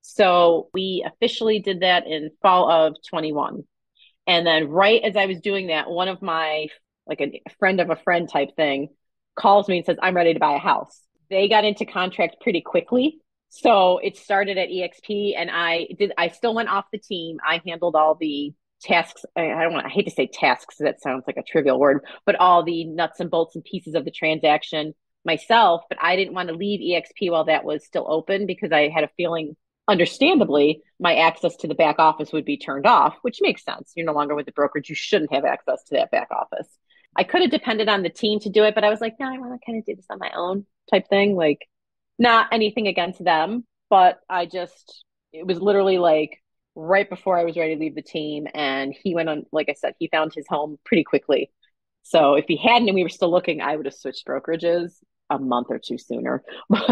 So we officially did that in fall of twenty-one. And then right as I was doing that, one of my, like a friend of a friend type thing calls me and says, I'm ready to buy a house. They got into contract pretty quickly. So it started at E X P and I did, I still went off the team. I handled all the tasks. I don't want, I hate to say tasks. That sounds like a trivial word, but all the nuts and bolts and pieces of the transaction myself. But I didn't want to leave E X P while that was still open because I had a feeling, understandably, my access to the back office would be turned off, which makes sense. You're no longer with the brokerage. You shouldn't have access to that back office. I could have depended on the team to do it, but I was like, no, I want to kind of do this on my own type thing. Like, not anything against them, but I just, it was literally like right before I was ready to leave the team. And he went on, like I said, he found his home pretty quickly. So if he hadn't and we were still looking, I would have switched brokerages a month or two sooner.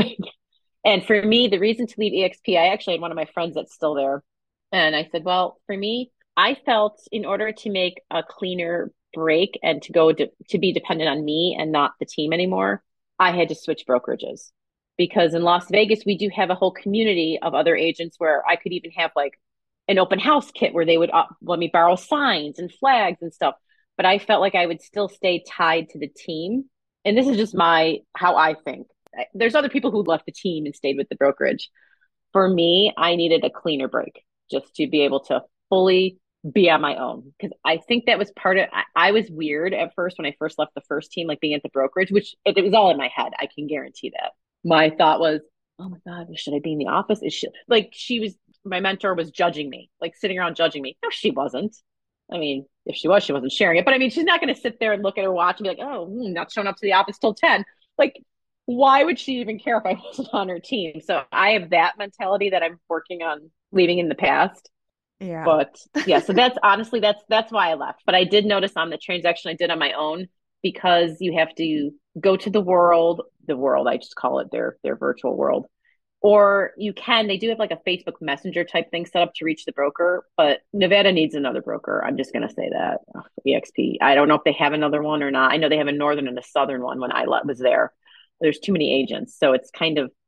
And for me, the reason to leave E X P, I actually had one of my friends that's still there. And I said, well, for me, I felt in order to make a cleaner break and to go to, to be dependent on me and not the team anymore, I had to switch brokerages. Because in Las Vegas, we do have a whole community of other agents where I could even have like an open house kit where they would uh, let me borrow signs and flags and stuff. But I felt like I would still stay tied to the team. And this is just my, how I think. There's other people who left the team and stayed with the brokerage. For me, I needed a cleaner break just to be able to fully be on my own. Because I think that was part of, I, I was weird at first when I first left the first team, like being at the brokerage, which it, it was all in my head. I can guarantee that. My thought was, oh my God, should I be in the office? Is she like, she was, my mentor was judging me, like sitting around judging me. No, she wasn't. I mean, if she was, she wasn't sharing it. But I mean, she's not going to sit there and look at her watch and be like, oh, hmm, not showing up to the office till ten. Like, why would she even care if I wasn't on her team? So I have that mentality that I'm working on leaving in the past. Yeah. But yeah, so that's honestly, that's, that's why I left. But I did notice on the transaction I did on my own, because you have to go to the world, the world, I just call it their, their virtual world. Or you can, they do have like a Facebook Messenger type thing set up to reach the broker, but Nevada needs another broker. I'm just going to say that. Ugh, E X P. I don't know if they have another one or not. I know they have a northern and a southern one when I was there. There's too many agents. So it's kind of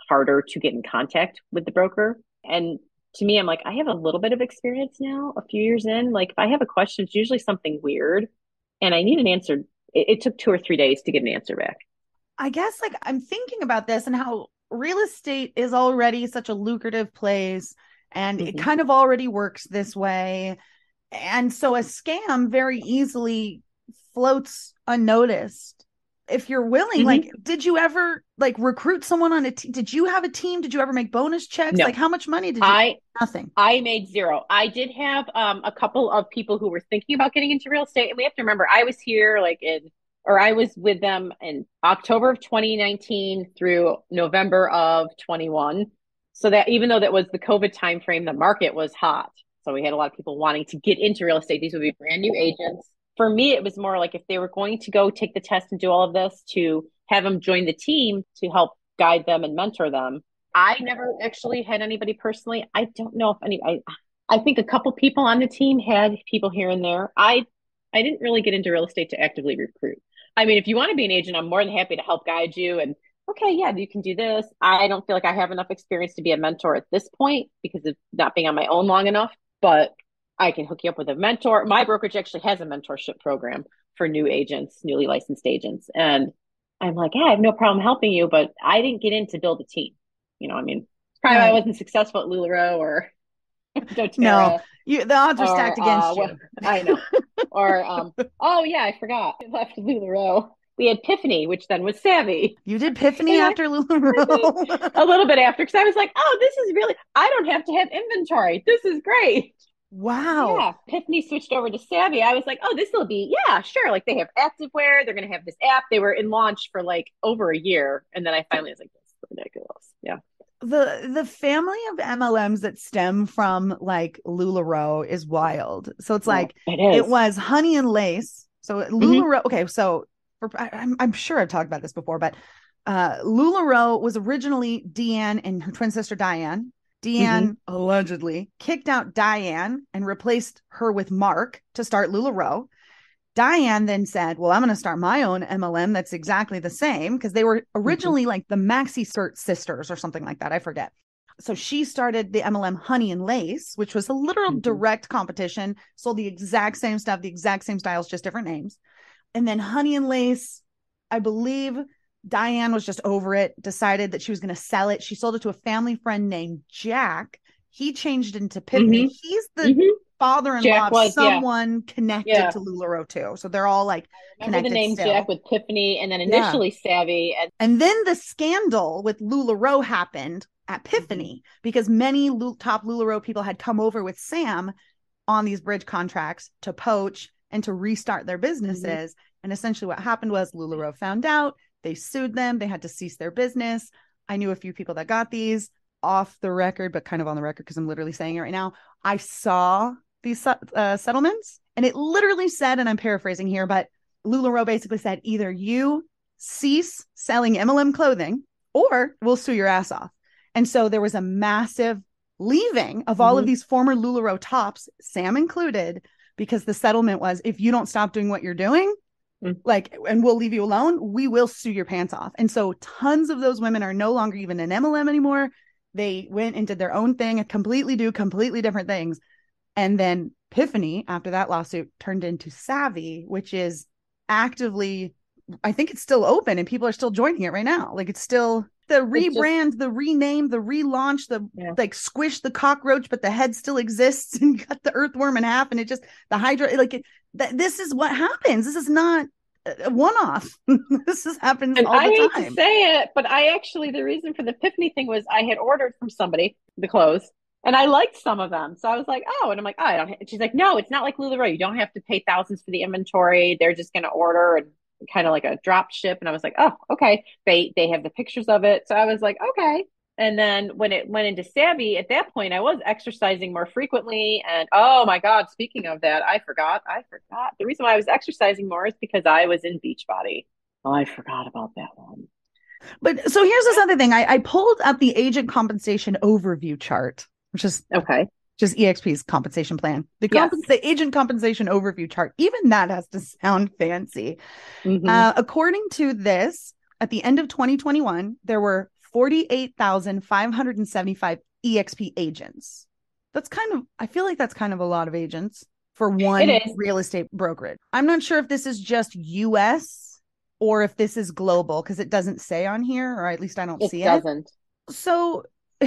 harder to get in contact with the broker. And to me, I'm like, I have a little bit of experience now, a few years in. Like if I have a question, it's usually something weird and I need an answer. It, it took two or three days to get an answer back. I guess like I'm thinking about this and how real estate is already such a lucrative place and mm-hmm. it kind of already works this way. And so a scam very easily floats unnoticed. If you're willing, mm-hmm. like, did you ever like recruit someone on a team? Did you have a team? Did you ever make bonus checks? No. Like how much money did you I, make? Nothing. I made zero. I did have um, a couple of people who were thinking about getting into real estate. And we have to remember, I was here like in, or I was with them in October of twenty nineteen through November of twenty-one. So that even though that was the COVID timeframe, the market was hot. So we had a lot of people wanting to get into real estate. These would be brand new agents. For me, it was more like if they were going to go take the test and do all of this, to have them join the team to help guide them and mentor them. I never actually had anybody personally. I don't know if any, I, I think a couple people on the team had people here and there. I, I didn't really get into real estate to actively recruit. I mean, if you want to be an agent, I'm more than happy to help guide you. And okay, yeah, you can do this. I don't feel like I have enough experience to be a mentor at this point because of not being on my own long enough, but I can hook you up with a mentor. My brokerage actually has a mentorship program for new agents, newly licensed agents. And I'm like, yeah, I have no problem helping you, but I didn't get in to build a team. You know, I mean, probably right. I wasn't successful at LuLaRoe or doTERRA. No, you, the odds are stacked or, against uh, you. Well, I know. or, um, oh yeah, I forgot. I left LuLaRoe. We had Piffany, which then was Savvy. You did Piffany yeah. after LuLaRoe? A little bit after, because I was like, oh, this is really, I don't have to have inventory. This is great. Wow. Yeah. Piffany switched over to Savvy. I was like, oh, this will be, yeah, sure. Like they have activewear. They're going to have this app. They were in launch for like over a year. And then I finally was like, this is ridiculous. Yeah. The the family of M L Ms that stem from like LuLaRoe is wild. So it's like, yeah, it, it was Honey and Lace. So LuLaRoe, mm-hmm. okay, so for, I, I'm, I'm sure I've talked about this before, but uh, LuLaRoe was originally Deanne and her twin sister Diane. Deanne mm-hmm. allegedly kicked out Diane and replaced her with Mark to start LuLaRoe. Diane then said, well, I'm going to start my own M L M that's exactly the same, because they were originally mm-hmm. like the Maxi Skirt sisters or something like that. I forget. So she started the M L M Honey and Lace, which was a literal mm-hmm. direct competition, sold the exact same stuff, the exact same styles, just different names. And then Honey and Lace, I believe Diane was just over it, decided that she was going to sell it. She sold it to a family friend named Jack. He changed it into Piffany. Mm-hmm. He's the mm-hmm. father-in-law of was, someone yeah. connected yeah. to LuLaRoe too. So they're all like I remember connected the name still. Jack with Tiffany, and then initially yeah. Savvy. And-, and then the scandal with LuLaRoe happened at Piffany mm-hmm. because many Lu- top LuLaRoe people had come over with Sam on these bridge contracts to poach and to restart their businesses. Mm-hmm. And essentially what happened was LuLaRoe found out, they sued them, they had to cease their business. I knew a few people that got these off the record, but kind of on the record because I'm literally saying it right now. I saw these uh, settlements and it literally said, and I'm paraphrasing here, but LuLaRoe basically said either you cease selling M L M clothing or we'll sue your ass off. And so there was a massive leaving of all mm-hmm. of these former LuLaRoe tops, Sam included, because the settlement was, if you don't stop doing what you're doing, mm-hmm. like, and we'll leave you alone, we will sue your pants off. And so tons of those women are no longer even in M L M anymore. They went and did their own thing and completely do completely different things. And then Piffany, after that lawsuit, turned into Savvy, which is actively, I think it's still open and people are still joining it right now. Like it's still the rebrand, just, the rename, the relaunch, the yeah. like squish the cockroach, but the head still exists and cut the earthworm in half. And it just, the hydra, like it, th- this is what happens. This is not a one-off. This has happened all the I time. I hate to say it, but I actually, the reason for the Epiphany thing was I had ordered from somebody the clothes and I liked some of them. So I was like, oh, and I'm like, oh, I don't. Ha-. She's like, no, it's not like LuLaRoe. You don't have to pay thousands for the inventory. They're just going to order and kind of like a drop ship. And I was like, oh, okay. They they have the pictures of it. So I was like, okay. And then when it went into Savvy, at that point, I was exercising more frequently. And oh my God, speaking of that, I forgot. I forgot. The reason why I was exercising more is because I was in Beachbody. Oh, I forgot about that one. But so here's this other thing. I, I pulled up the agent compensation overview chart, which is okay. Just E X P's compensation plan. The, comp- yes. the agent compensation overview chart, even that has to sound fancy. Mm-hmm. Uh, according to this, at the end of twenty twenty-one, there were forty-eight thousand five hundred seventy-five E X P agents. That's kind of, I feel like that's kind of a lot of agents for one real estate brokerage. I'm not sure if this is just U S or if this is global, because it doesn't say on here, or at least I don't it see doesn't. it. So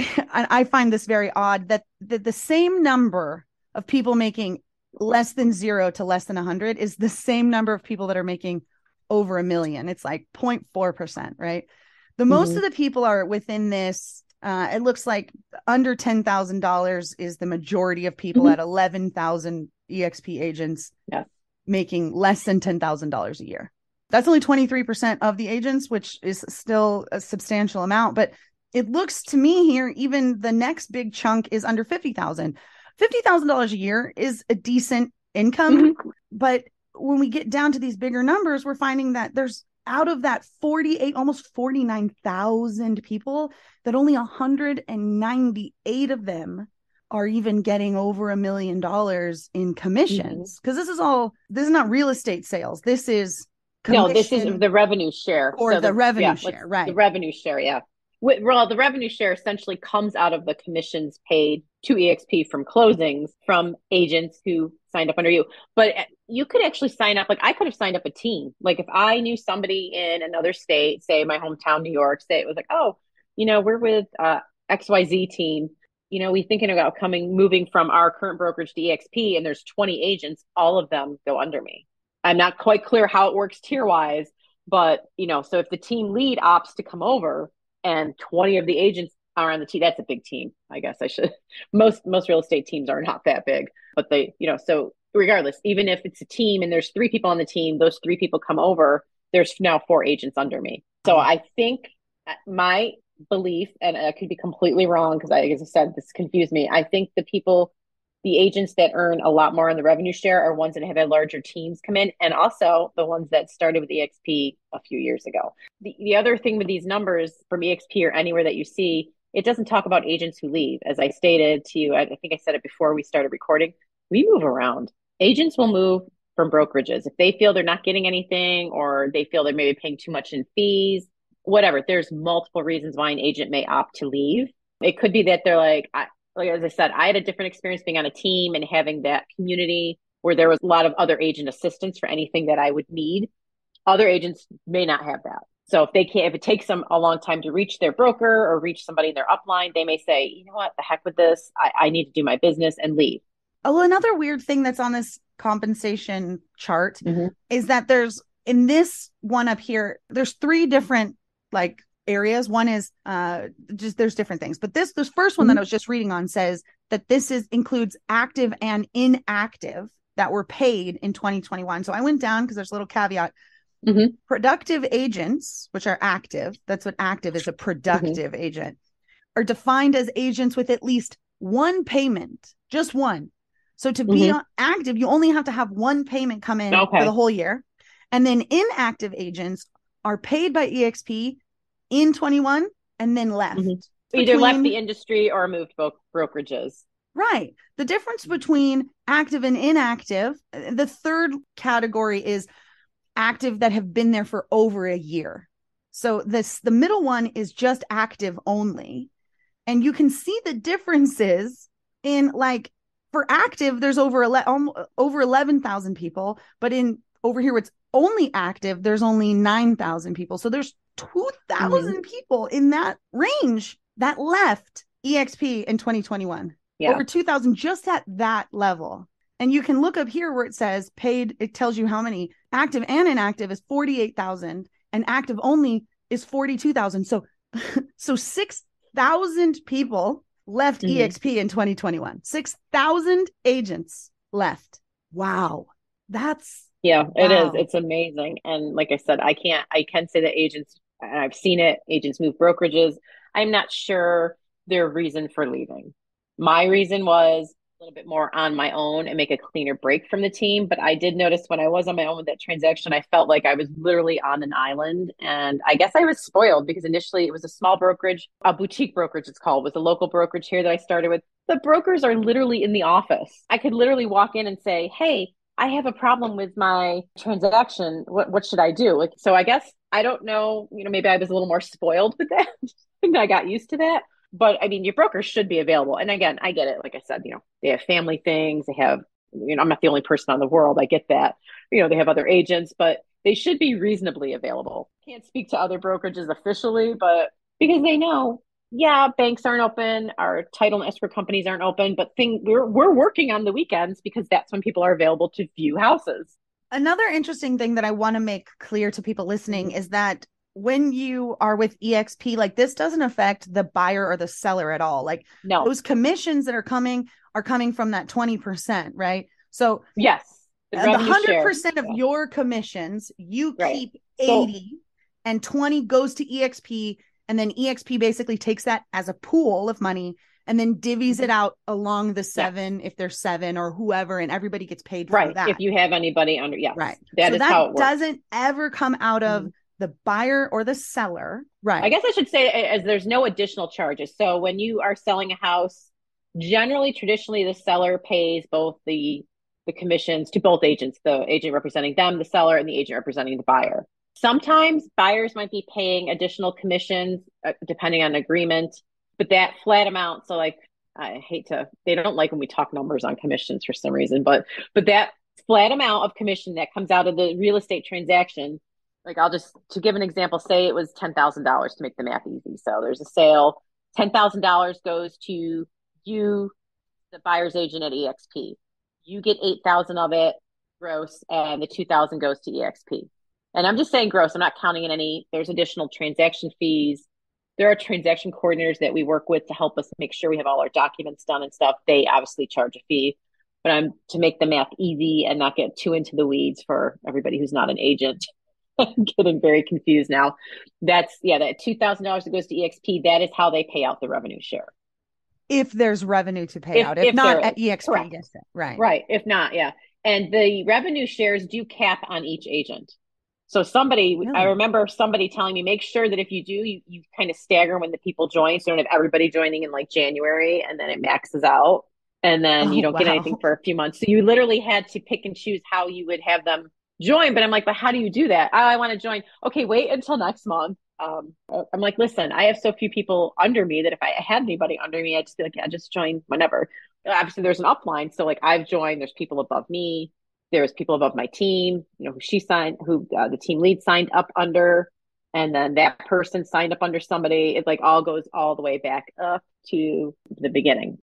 I find this very odd that the, the same number of people making less than zero to less than one hundred is the same number of people that are making over a million. It's like zero point four percent, right? The most mm-hmm. of the people are within this. Uh, it looks like under ten thousand dollars is the majority of people mm-hmm. at eleven thousand E X P agents yeah. making less than ten thousand dollars a year. That's only twenty-three percent of the agents, which is still a substantial amount. But it looks to me here, even the next big chunk is under fifty thousand dollars. fifty thousand dollars a year is a decent income. Mm-hmm. But when we get down to these bigger numbers, we're finding that there's out of that forty-eight, almost forty-nine thousand people, that only one hundred ninety-eight of them are even getting over a million dollars in commissions. Because mm-hmm. this is all, this is not real estate sales. This is no, this is the revenue share. Or so the, the revenue yeah, share, right. The revenue share, yeah. Well, the revenue share essentially comes out of the commissions paid to E X P from closings from agents who signed up under you. But you could actually sign up, like I could have signed up a team. Like if I knew somebody in another state, say my hometown, New York, say it was like, oh, you know, we're with uh, X Y Z team. You know, we thinking about coming, moving from our current brokerage to E X P, and there's twenty agents, all of them go under me. I'm not quite clear how it works tier wise, but you know, so if the team lead opts to come over, and twenty of the agents are on the team, that's a big team. I guess I should, most, most real estate teams are not that big, but they, you know, so regardless, even if it's a team and there's three people on the team, those three people come over, there's now four agents under me. So I think my belief, and I could be completely wrong, because I, as I said, this confused me. I think the people, the agents that earn a lot more on the revenue share are ones that have had larger teams come in, and also the ones that started with E X P a few years ago. The, the other thing with these numbers from E X P or anywhere that you see, it doesn't talk about agents who leave. As I stated to you, I, I think I said it before we started recording, we move around. Agents will move from brokerages. If they feel they're not getting anything, or they feel they're maybe paying too much in fees, whatever, there's multiple reasons why an agent may opt to leave. It could be that they're like, I, Like, as I said, I had a different experience being on a team and having that community where there was a lot of other agent assistance for anything that I would need. Other agents may not have that. So if they can't, if it takes them a long time to reach their broker or reach somebody in their upline, they may say, you know what, the heck with this. I, I need to do my business and leave. Oh, another weird thing that's on this compensation chart mm-hmm. is that there's, in this one up here, there's three different like areas. One is uh just there's different things, but this this first one mm-hmm. that I was just reading on says that this is includes active and inactive that were paid in twenty twenty-one. So I went down because there's a little caveat. Mm-hmm. Productive agents, which are active, that's what active is, a productive mm-hmm. agent, are defined as agents with at least one payment, just one. So to be mm-hmm. active, you only have to have one payment come in okay. for the whole year. And then inactive agents are paid by E X P in twenty-one and then left. Mm-hmm. Either between, left the industry or moved bro- brokerages. Right. The difference between active and inactive, the third category is active that have been there for over a year. So this, the middle one is just active only. And you can see the differences in, like, for active, there's over ele- over eleven thousand people, but in over here, it's only active, there's only nine thousand people. So there's two thousand mm-hmm. people in that range that left E X P in twenty twenty-one. Yeah. Over two thousand just at that level. And you can look up here where it says paid, it tells you how many. Active and inactive is forty-eight thousand, and active only is forty-two thousand. So, so six thousand people left mm-hmm. E X P in twenty twenty-one. six thousand agents left. Wow. That's Yeah, it wow. is. It's amazing. And like I said, I can't, I can say that agents, and I've seen it, agents move brokerages. I'm not sure their reason for leaving. My reason was a little bit more on my own and make a cleaner break from the team. But I did notice when I was on my own with that transaction, I felt like I was literally on an island. And I guess I was spoiled because initially it was a small brokerage, a boutique brokerage it's called, was a local brokerage here that I started with. The brokers are literally in the office. I could literally walk in and say, hey, I have a problem with my transaction. What what should I do? Like, so I guess, I don't know, you know, maybe I was a little more spoiled with that. I got used to that. But I mean, your brokers should be available. And again, I get it. Like I said, you know, they have family things. They have, you know, I'm not the only person on the world. I get that. You know, they have other agents, but they should be reasonably available. Can't speak to other brokerages officially, but because they know, yeah, banks aren't open, our title and escrow companies aren't open, but thing we're we're working on the weekends because that's when people are available to view houses. Another interesting thing that I want to make clear to people listening is that when you are with E X P, like this doesn't affect the buyer or the seller at all. Like no. Those commissions that are coming are coming from that twenty percent, right? So yes, the one hundred percent of yeah. your commissions, you right. keep eighty so, and twenty goes to E X P. And then E X P basically takes that as a pool of money and then divvies it out along the seven, yeah. if there's seven or whoever, and everybody gets paid for right. that. If you have anybody under, yes. Right. That so is that how it works. Doesn't ever come out of mm-hmm. the buyer or the seller. Right. I guess I should say as there's no additional charges. So when you are selling a house, generally, traditionally, the seller pays both the the commissions to both agents, the agent representing them, the seller, and the agent representing the buyer. Sometimes buyers might be paying additional commissions uh, depending on agreement, but that flat amount. So like, I hate to, they don't like when we talk numbers on commissions for some reason, but, but that flat amount of commission that comes out of the real estate transaction, like I'll just, to give an example, say it was ten thousand dollars to make the math easy. So there's a sale, ten thousand dollars goes to you, the buyer's agent at E X P. You get eight thousand of it gross, and the two thousand goes to E X P. And I'm just saying gross, I'm not counting in any, there's additional transaction fees. There are transaction coordinators that we work with to help us make sure we have all our documents done and stuff. They obviously charge a fee, but I'm to make the math easy and not get too into the weeds for everybody who's not an agent. I'm getting very confused now. That's, yeah, that two thousand dollars that goes to E X P, that is how they pay out the revenue share. If there's revenue to pay if, out, if, if not at E X P gets it. Right. Right. If not, yeah. And the revenue shares do cap on each agent. So somebody, really? I remember somebody telling me, make sure that if you do, you, you kind of stagger when the people join. So you don't have everybody joining in like January and then it maxes out and then oh, you don't wow. get anything for a few months. So you literally had to pick and choose how you would have them join. But I'm like, but how do you do that? Oh, I want to join. Okay, wait until next month. Um, I'm like, listen, I have so few people under me that if I had anybody under me, I'd just be like, yeah, just join whenever. Obviously, there's an upline. So like I've joined, there's people above me. There's people above my team, you know, who she signed, who uh, the team lead signed up under, and then that person signed up under somebody. It like all goes all the way back up to the beginning.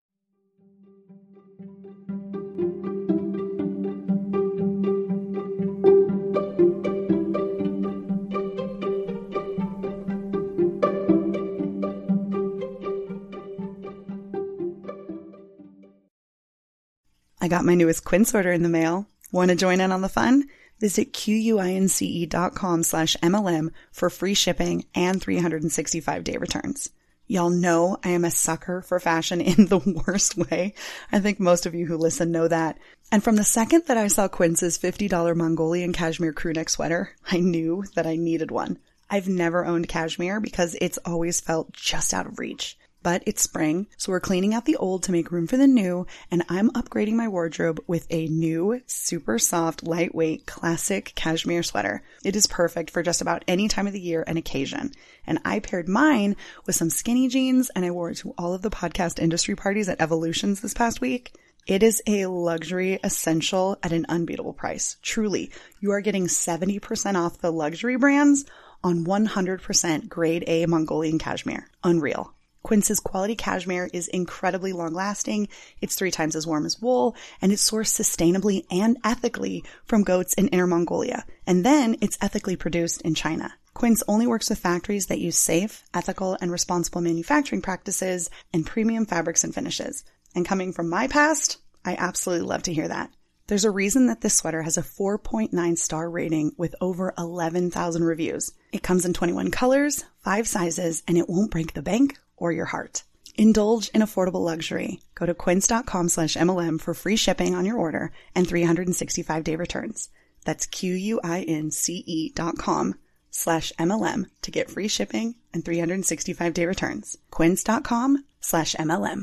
I got my newest Quince order in the mail. Want to join in on the fun? Visit Q-U-I-N-C-E.com slash M-L-M for free shipping and three hundred sixty-five day returns. Y'all know I am a sucker for fashion in the worst way. I think most of you who listen know that. And from the second that I saw Quince's fifty dollars Mongolian cashmere crewneck sweater, I knew that I needed one. I've never owned cashmere because it's always felt just out of reach. But it's spring, so we're cleaning out the old to make room for the new, and I'm upgrading my wardrobe with a new, super soft, lightweight, classic cashmere sweater. It is perfect for just about any time of the year and occasion. And I paired mine with some skinny jeans, and I wore it to all of the podcast industry parties at Evolutions this past week. It is a luxury essential at an unbeatable price. Truly, you are getting seventy percent off the luxury brands on one hundred percent grade A Mongolian cashmere. Unreal. Quince's quality cashmere is incredibly long-lasting, it's three times as warm as wool, and it's sourced sustainably and ethically from goats in Inner Mongolia. And then it's ethically produced in China. Quince only works with factories that use safe, ethical, and responsible manufacturing practices and premium fabrics and finishes. And coming from my past, I absolutely love to hear that. There's a reason that this sweater has a four point nine star rating with over eleven thousand reviews. It comes in twenty-one colors, five sizes, and it won't break the bank or your heart. Indulge in affordable luxury. Go to quince.com slash MLM for free shipping on your order and three hundred sixty-five day returns. That's Q-U-I-N-C-E dot com slash MLM to get free shipping and three hundred sixty-five day returns. Quince.com slash MLM.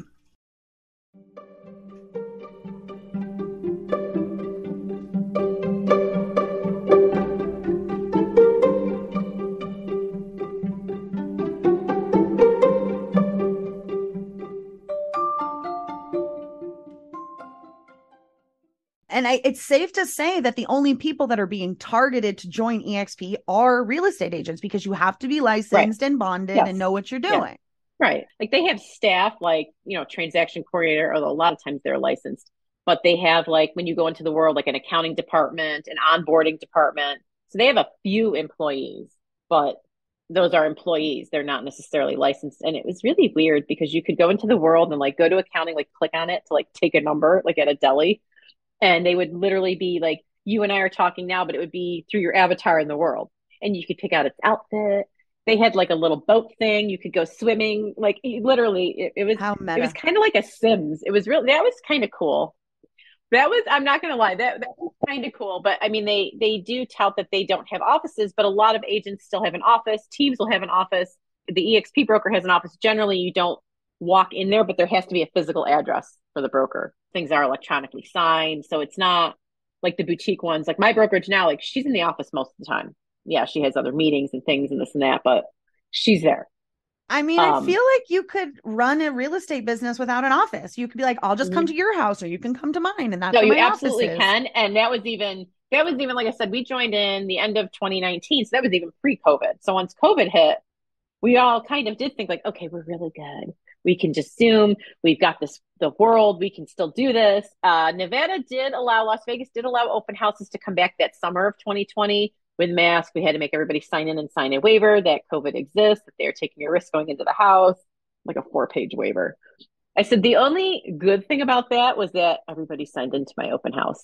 And I, it's safe to say that the only people that are being targeted to join E X P are real estate agents, because you have to be licensed right. and bonded yes. and know what you're doing. Yeah. Right. Like they have staff, like, you know, transaction coordinator, although a lot of times they're licensed, but they have, like, when you go into the world, like an accounting department, an onboarding department. So they have a few employees, but those are employees. They're not necessarily licensed. And it was really weird because you could go into the world and like go to accounting, like click on it to like take a number, like at a deli. And they would literally be like, you and I are talking now, but it would be through your avatar in the world. And you could pick out its outfit. They had like a little boat thing. You could go swimming. Like literally it, it was, How meta. It was kind of like a Sims. It was really, that was kind of cool. That was, I'm not going to lie, that, that was kind of cool. But I mean, they, they do tout that they don't have offices, but a lot of agents still have an office. Teams will have an office. The E X P broker has an office. Generally, you don't walk in there, but there has to be a physical address for the broker. Things are electronically signed. So it's not like the boutique ones. Like my brokerage now, like she's in the office most of the time. Yeah, she has other meetings and things and this and that, but she's there. I mean, um, I feel like you could run a real estate business without an office. You could be like, I'll just mm-hmm. come to your house or you can come to mine. And that's no, you my absolutely office can. And that was even, that was even, like I said, we joined in the end of twenty nineteen. So that was even pre-COVID. So once COVID hit, we all kind of did think like, okay, we're really good. We can just Zoom. We've got this, the world, we can still do this. Uh, Nevada did allow, Las Vegas did allow open houses to come back that summer of twenty twenty. With masks, we had to make everybody sign in and sign a waiver that COVID exists, that they're taking a risk going into the house, like a four-page waiver. I said the only good thing about that was that everybody signed into my open house.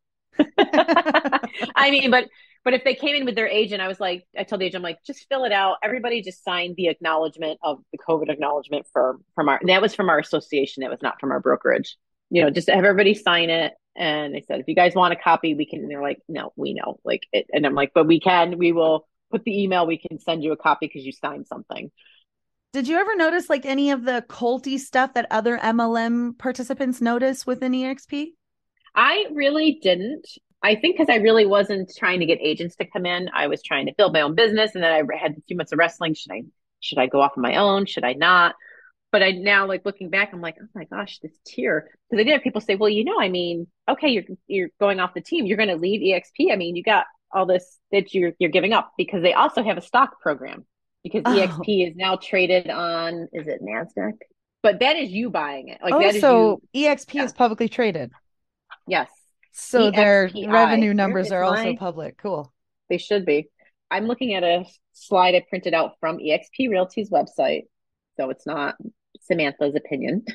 I mean, but but if they came in with their agent, I was like, I told the agent, I'm like, just fill it out. Everybody just signed the acknowledgement of the COVID acknowledgement for from our, that was from our association. That was not from our brokerage. You know, just have everybody sign it. And they said, if you guys want a copy, we can. And they're like, no, we know. Like, it, and I'm like, but we can. We will put the email. We can send you a copy because you signed something. Did you ever notice like any of the culty stuff that other M L M participants notice within E X P? I really didn't. I think because I really wasn't trying to get agents to come in. I was trying to build my own business, and then I had a few months of wrestling. Should I should I go off on my own? Should I not? But I now, like looking back, I'm like, oh my gosh, this tier. Because I did have people say, well, you know, I mean, okay, you're you're going off the team. You're going to leave E X P. I mean, you got all this that you're you're giving up, because they also have a stock program, because oh. E X P is now traded on, is it NASDAQ? But that is you buying it. Like oh, that is so you, E X P yeah. is publicly traded. Yes. So E X P I, their revenue numbers are also my, public. Cool. They should be. I'm looking at a slide I printed out from E X P Realty's website. So it's not Samantha's opinion.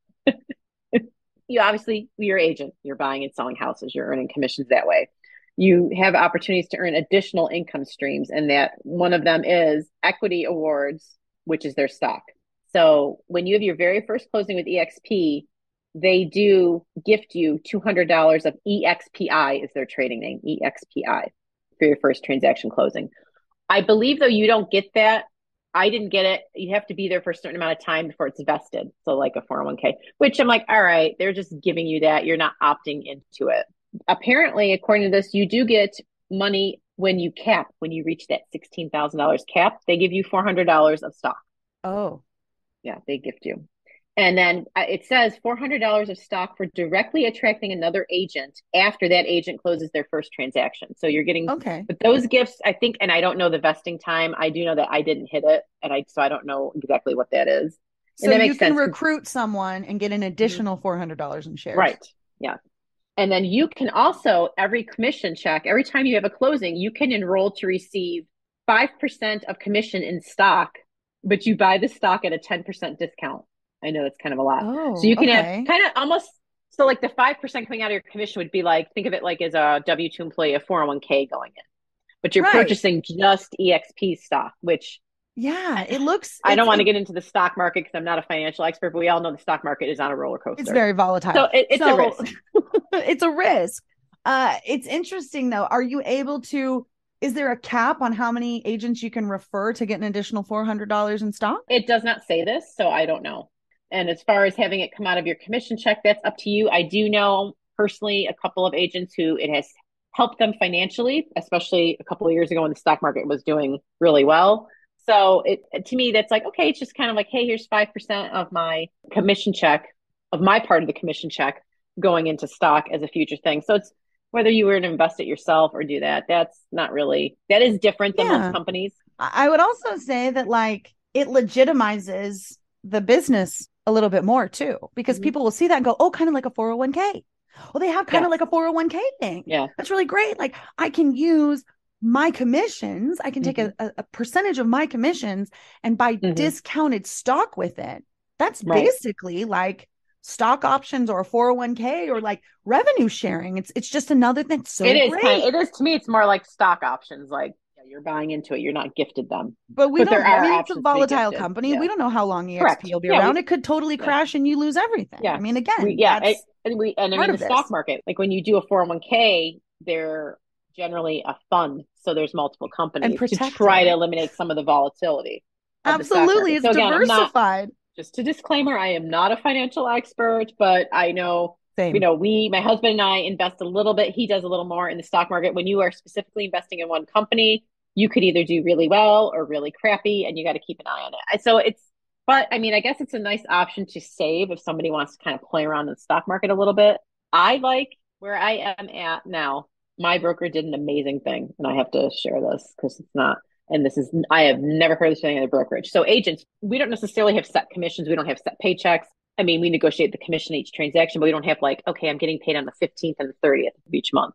You obviously, you're an agent. You're buying and selling houses. You're earning commissions that way. You have opportunities to earn additional income streams, and that one of them is equity awards, which is their stock. So when you have your very first closing with E X P, they do gift you two hundred dollars of E X P I, is their trading name, E X P I, for your first transaction closing. I believe, though, you don't get that. I didn't get it. You have to be there for a certain amount of time before it's vested. So like a four oh one k, which I'm like, all right, they're just giving you that. You're not opting into it. Apparently, according to this, you do get money when you cap, when you reach that sixteen thousand dollars cap, they give you four hundred dollars of stock. Oh. Yeah, they gift you. And then it says four hundred dollars of stock for directly attracting another agent after that agent closes their first transaction. So you're getting, okay. But those gifts, I think, and I don't know the vesting time. I do know that I didn't hit it. And I, so I don't know exactly what that is. So and that you makes can sense. recruit someone and get an additional four hundred dollars in shares. Right. Yeah. And then you can also, every commission check, every time you have a closing, you can enroll to receive five percent of commission in stock, but you buy the stock at a ten percent discount. I know that's kind of a lot. Oh, so you can okay. have kind of almost, so like the five percent coming out of your commission would be like, think of it like as a W two employee, a four oh one k going in, but you're right. purchasing just E X P stock, which yeah, it looks, I don't want to get into the stock market because I'm not a financial expert, but we all know the stock market is on a roller coaster. It's very volatile. So it, it's so, a risk. It's a risk. Uh, it's interesting though. Are you able to, is there a cap on how many agents you can refer to get an additional four hundred dollars in stock? It does not say this, so I don't know. And as far as having it come out of your commission check, that's up to you. I do know personally a couple of agents who it has helped them financially, especially a couple of years ago when the stock market was doing really well. So it, to me, that's like, okay, it's just kind of like, hey, here's five percent of my commission check, of my part of the commission check going into stock as a future thing. So it's whether you were to invest it yourself or do that, that's not really, that is different than Yeah. most companies. I would also say that like it legitimizes the business a little bit more too, because Mhm. people will see that and go, oh, kind of like a four oh one k. Well, they have kind of Yes. like a four oh one k thing. Yeah. That's really great. Like I can use my commissions. I can take Mhm. a, a percentage of my commissions and buy Mhm. discounted stock with it. That's Right. basically like stock options or a four oh one k or like revenue sharing. It's it's just another thing. It's so It is great. kind of, it is to me, it's more like stock options. Like yeah, you're buying into it. You're not gifted them. But we But there don't, I are mean, it's a options to be volatile gifted. company. Yeah. We don't know how long E X Correct. P will be Yeah, we- around. It could totally Yeah. crash and you lose everything. Yeah. I mean, again, We, yeah, that's I, and we and I part mean of the stock this. market. Like when you do a four oh one k, they're generally a fund, so there's multiple companies to protected. try to eliminate some of the volatility. Of the stock Absolutely. market. It's So again, I'm not, diversified. just a disclaimer, I am not a financial expert, but I know, Same. you know, we, my husband and I invest a little bit. He does a little more in the stock market. When you are specifically investing in one company, you could either do really well or really crappy, and you got to keep an eye on it. So it's, but I mean, I guess it's a nice option to save if somebody wants to kind of play around in the stock market a little bit. I like where I am at now. My broker did an amazing thing, and I have to share this because it's not, and this is, I have never heard this thing in a brokerage. So agents, we don't necessarily have set commissions. We don't have set paychecks. I mean, we negotiate the commission each transaction, but we don't have like, okay, I'm getting paid on the fifteenth and the thirtieth of each month.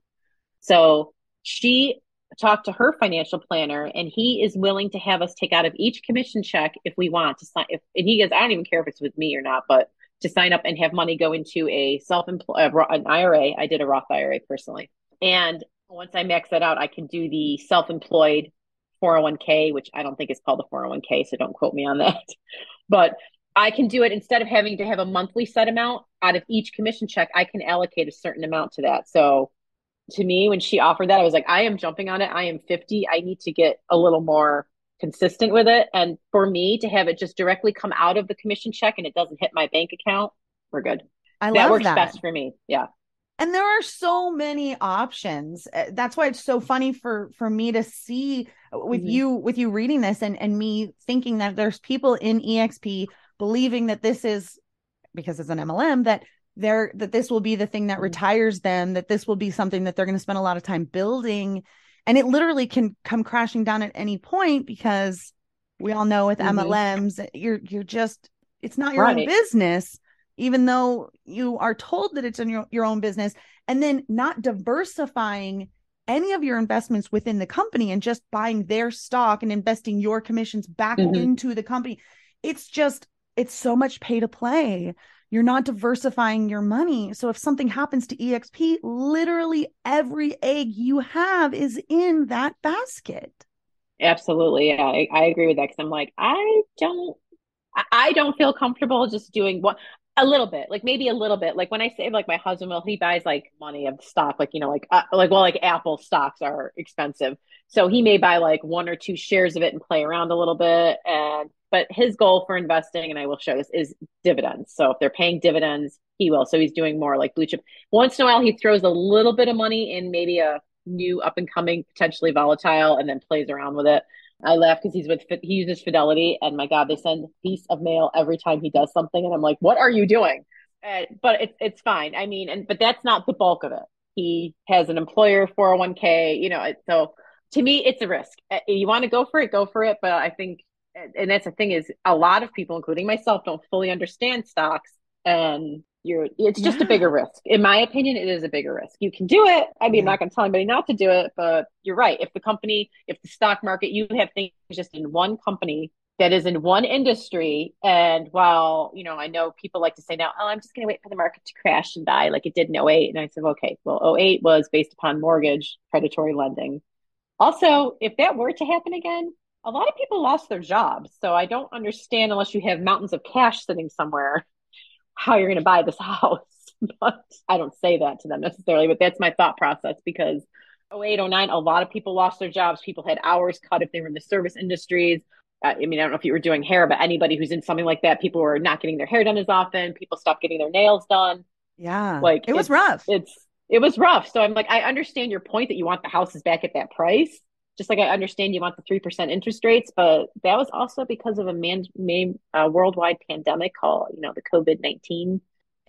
So she talked to her financial planner, and he is willing to have us take out of each commission check if we want to sign. If, and he goes, I don't even care if it's with me or not, but to sign up and have money go into a self-employed, an I R A. I did a Roth I R A personally. And once I max that out, I can do the self-employed four oh one k, which I don't think is called a four oh one k, so don't quote me on that. But I can do it instead of having to have a monthly set amount out of each commission check. I can allocate a certain amount to that. So to me, when she offered that, I was like, I am jumping on it. I am fifty. I need to get a little more consistent with it. And for me to have it just directly come out of the commission check and it doesn't hit my bank account, we're good. I that love works that. best for me. Yeah. And there are so many options. That's why it's so funny for for me to see with Mm-hmm. you with you reading this and and me thinking that there's people in E X P believing that this is, because it's an M L M, that they're that this will be the thing that Mm-hmm. retires them, that this will be something that they're going to spend a lot of time building, and it literally can come crashing down at any point, because we all know with Mm-hmm. M L Ms you're you're just, it's not your own Right. business, even though you are told that it's in your, your own business, and then not diversifying any of your investments within the company and just buying their stock and investing your commissions back Mhm. into the company. It's just, it's so much pay to play. You're not diversifying your money. So if something happens to E X P, literally every egg you have is in that basket. Absolutely. Yeah, I, I agree with that, because I'm like, I don't, I- I don't feel comfortable just doing what, a little bit, like maybe a little bit. Like when I say, like my husband will, he buys like money of stock, like, you know, like, uh, like, well, like Apple stocks are expensive. So he may buy like one or two shares of it and play around a little bit. And, but his goal for investing, and I will show this, is dividends. So if they're paying dividends, he will. So he's doing more like blue chip. Once in a while, he throws a little bit of money in maybe a new up and coming, potentially volatile, and then plays around with it. I laugh because he's with, he uses Fidelity, and my God, they send a piece of mail every time he does something. And I'm like, what are you doing? Uh, but it's, it's fine. I mean, and, but that's not the bulk of it. He has an employer four oh one k, you know, so to me, it's a risk. Uh, You want to go for it, go for it. But I think, and that's the thing, is a lot of people, including myself, don't fully understand stocks, and you're, it's just Yeah. a bigger risk. In my opinion, it is a bigger risk. You can do it. I mean, Yeah. I'm not going to tell anybody not to do it, but you're right. If the company, if the stock market, you have things just in one company that is in one industry. And while, you know, I know people like to say now, oh, I'm just going to wait for the market to crash and die like it did in oh eight. And I said, okay, well, oh eight was based upon mortgage predatory lending. Also, if that were to happen again, a lot of people lost their jobs. So I don't understand, unless you have mountains of cash sitting somewhere, how you're going to buy this house. But I don't say that to them necessarily, but that's my thought process, because oh eight, oh nine, a lot of people lost their jobs. People had hours cut if they were in the service industries. Uh, I mean, I don't know if you were doing hair, but anybody who's in something like that, people were not getting their hair done as often. People stopped getting their nails done. Yeah. Like it was it's, rough. It's, it was rough. So I'm like, I understand your point that you want the houses back at that price. Just like I understand you want the three percent interest rates, but that was also because of a man, main uh, worldwide pandemic called, you know, the COVID nineteen.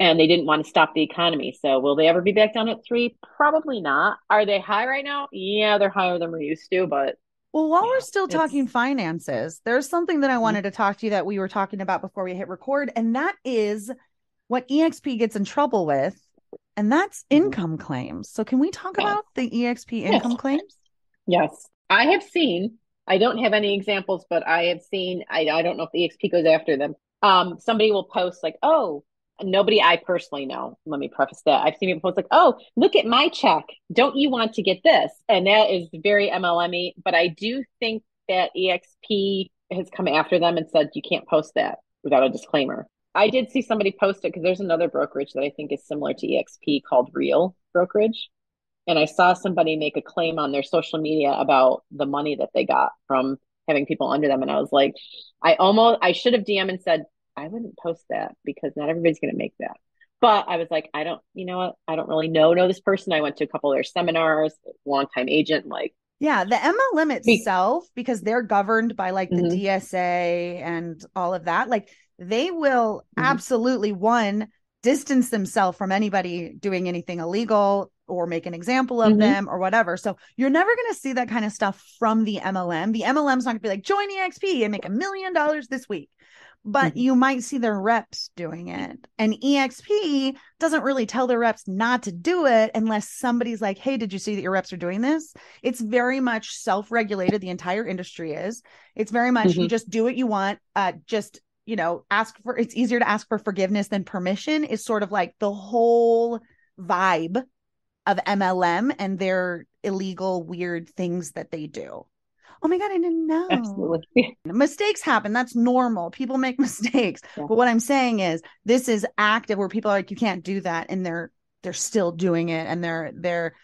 and they didn't want to stop the economy. So will they ever be back down at three? Probably not. Are they high right now? Yeah, they're higher than we're used to, but well, while yeah, we're still talking finances, there's something that I mm-hmm. wanted to talk to you that we were talking about before we hit record, and that is what E X P gets in trouble with, and that's mm-hmm. income claims. So can we talk yes. about the E X P income yes. claims? Yes. I have seen, I don't have any examples, but I have seen, I, I don't know if the E X P goes after them. Um, somebody will post like, oh, nobody I personally know. Let me preface that. I've seen people post like, oh, look at my check. Don't you want to get this? And that is very M L M-y. But I do think that E X P has come after them and said, you can't post that without a disclaimer. I did see somebody post it because there's another brokerage that I think is similar to E X P called Real Brokerage. And I saw somebody make a claim on their social media about the money that they got from having people under them. And I was like, I almost, I should have D M'd and said, I wouldn't post that because not everybody's going to make that. But I was like, I don't, you know what? I don't really know, know this person. I went to a couple of their seminars, longtime agent, like. Yeah. The M L M itself, because they're governed by like the mm-hmm. D S A and all of that, like they will mm-hmm. absolutely, one, distance themselves from anybody doing anything illegal or make an example of mm-hmm. them or whatever. So you're never going to see that kind of stuff from the M L M. The M L M's not going to be like, join E X P and make a million dollars this week. But mm-hmm. you might see their reps doing it. And E X P doesn't really tell their reps not to do it unless somebody's like, hey, did you see that your reps are doing this? It's very much self-regulated. The entire industry is. It's very much, mm-hmm. you just do what you want. Uh, just, you know, ask for, it's easier to ask for forgiveness than permission is sort of like the whole vibe of M L M and their illegal, weird things that they do. Oh my God, I didn't know. Absolutely. Mistakes happen. That's normal. People make mistakes. Yeah. But what I'm saying is this is active where people are like, you can't do that. And they're, they're still doing it. And they're, they're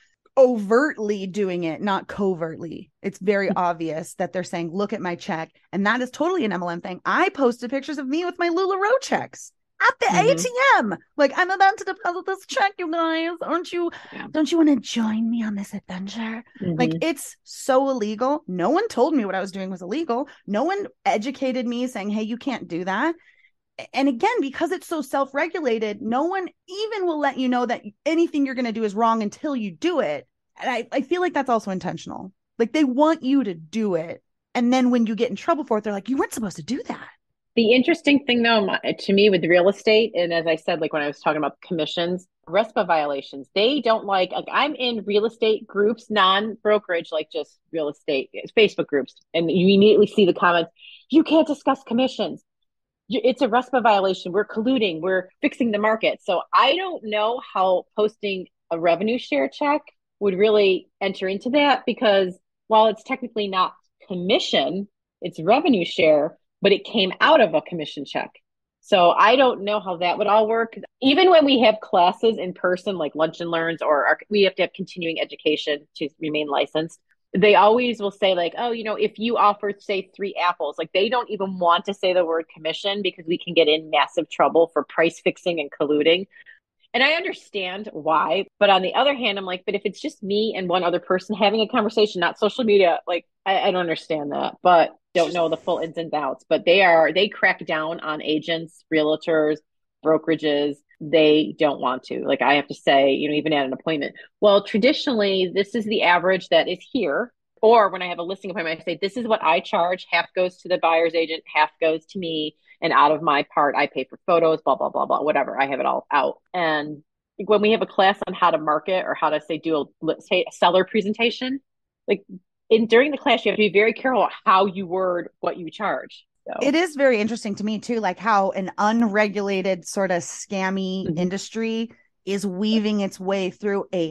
overtly doing it, not covertly. It's very obvious that they're saying, look at my check. And that is totally an M L M thing. I posted pictures of me with my LuLaRoe checks at the mm-hmm. A T M. Like, I'm about to deposit this check, you guys. Aren't you, yeah. don't you want to join me on this adventure? Mm-hmm. Like, it's so illegal. No one told me what I was doing was illegal. No one educated me saying, hey, you can't do that. And again, because it's so self-regulated, no one even will let you know that anything you're going to do is wrong until you do it. And I, I feel like that's also intentional. Like, they want you to do it. And then when you get in trouble for it, they're like, you weren't supposed to do that. The interesting thing, though, to me with real estate, and as I said, like when I was talking about commissions, RESPA violations, they don't like, like I'm in real estate groups, non-brokerage, like just real estate, Facebook groups, and you immediately see the comments, you can't discuss commissions. It's a RESPA violation. We're colluding. We're fixing the market. So I don't know how posting a revenue share check would really enter into that, because while it's technically not commission, it's revenue share, but it came out of a commission check. So I don't know how that would all work. Even when we have classes in person, like Lunch and Learns, or our, we have to have continuing education to remain licensed, they always will say like, oh, you know, if you offer, say, three apples, like they don't even want to say the word commission because we can get in massive trouble for price fixing and colluding. And I understand why. But on the other hand, I'm like, but if it's just me and one other person having a conversation, not social media, like I, I don't understand that, but don't know the full ins and outs. But they are, they crack down on agents, realtors, brokerages. They don't want to. Like I have to say, you know, even at an appointment, well, traditionally, this is the average that is here. Or when I have a listing appointment, I say, this is what I charge. Half goes to the buyer's agent, half goes to me. And out of my part, I pay for photos, blah, blah, blah, blah, whatever. I have it all out. And when we have a class on how to market or how to say, do a, let's say a seller presentation, like in during the class, you have to be very careful how you word what you charge. So. It is very interesting to me too, like how an unregulated sort of scammy mm-hmm. industry is weaving its way through a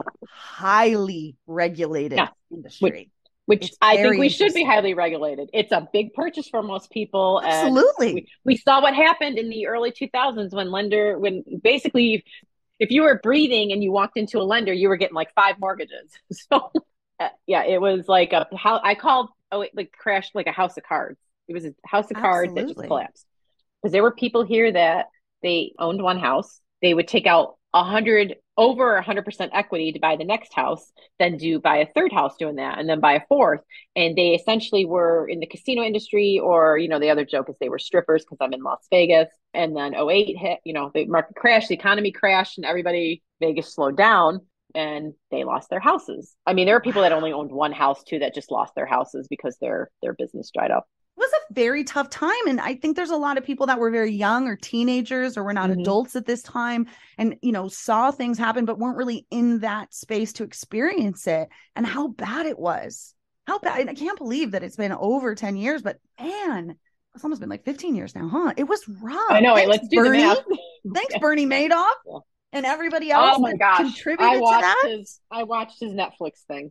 highly regulated yeah. industry. Which, which I think we should be highly regulated. It's a big purchase for most people. Absolutely. And we, we saw what happened in the early two thousands when lender, when basically if you were breathing and you walked into a lender, you were getting like five mortgages. So uh, yeah, it was like a, how I called, oh, it like crashed like a house of cards. It was a house of cards Absolutely. That just collapsed. Because there were people here that they owned one house. They would take out a hundred over a hundred percent equity to buy the next house, then do buy a third house doing that, and then buy a fourth. And they essentially were in the casino industry, or, you know, the other joke is they were strippers because I'm in Las Vegas. And then oh eight hit, you know, the market crashed, the economy crashed, and everybody, Vegas slowed down and they lost their houses. I mean, there are people that only owned one house too that just lost their houses because their their business dried up. It was a very tough time. And I think there's a lot of people that were very young or teenagers or were not mm-hmm. adults at this time and, you know, saw things happen, but weren't really in that space to experience it, and how bad it was. How bad. I can't believe that it's been over ten years, but man, it's almost been like fifteen years now, huh? It was rough. I know. Thanks, Let's do Bernie. the math. Thanks, Bernie Madoff. Yeah. And everybody else oh my that gosh. contributed I watched to that. His, I watched his Netflix thing.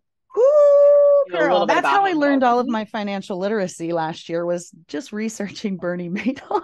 Ooh, girl. That's how I him, learned but... all of my financial literacy last year, was just researching Bernie Madoff.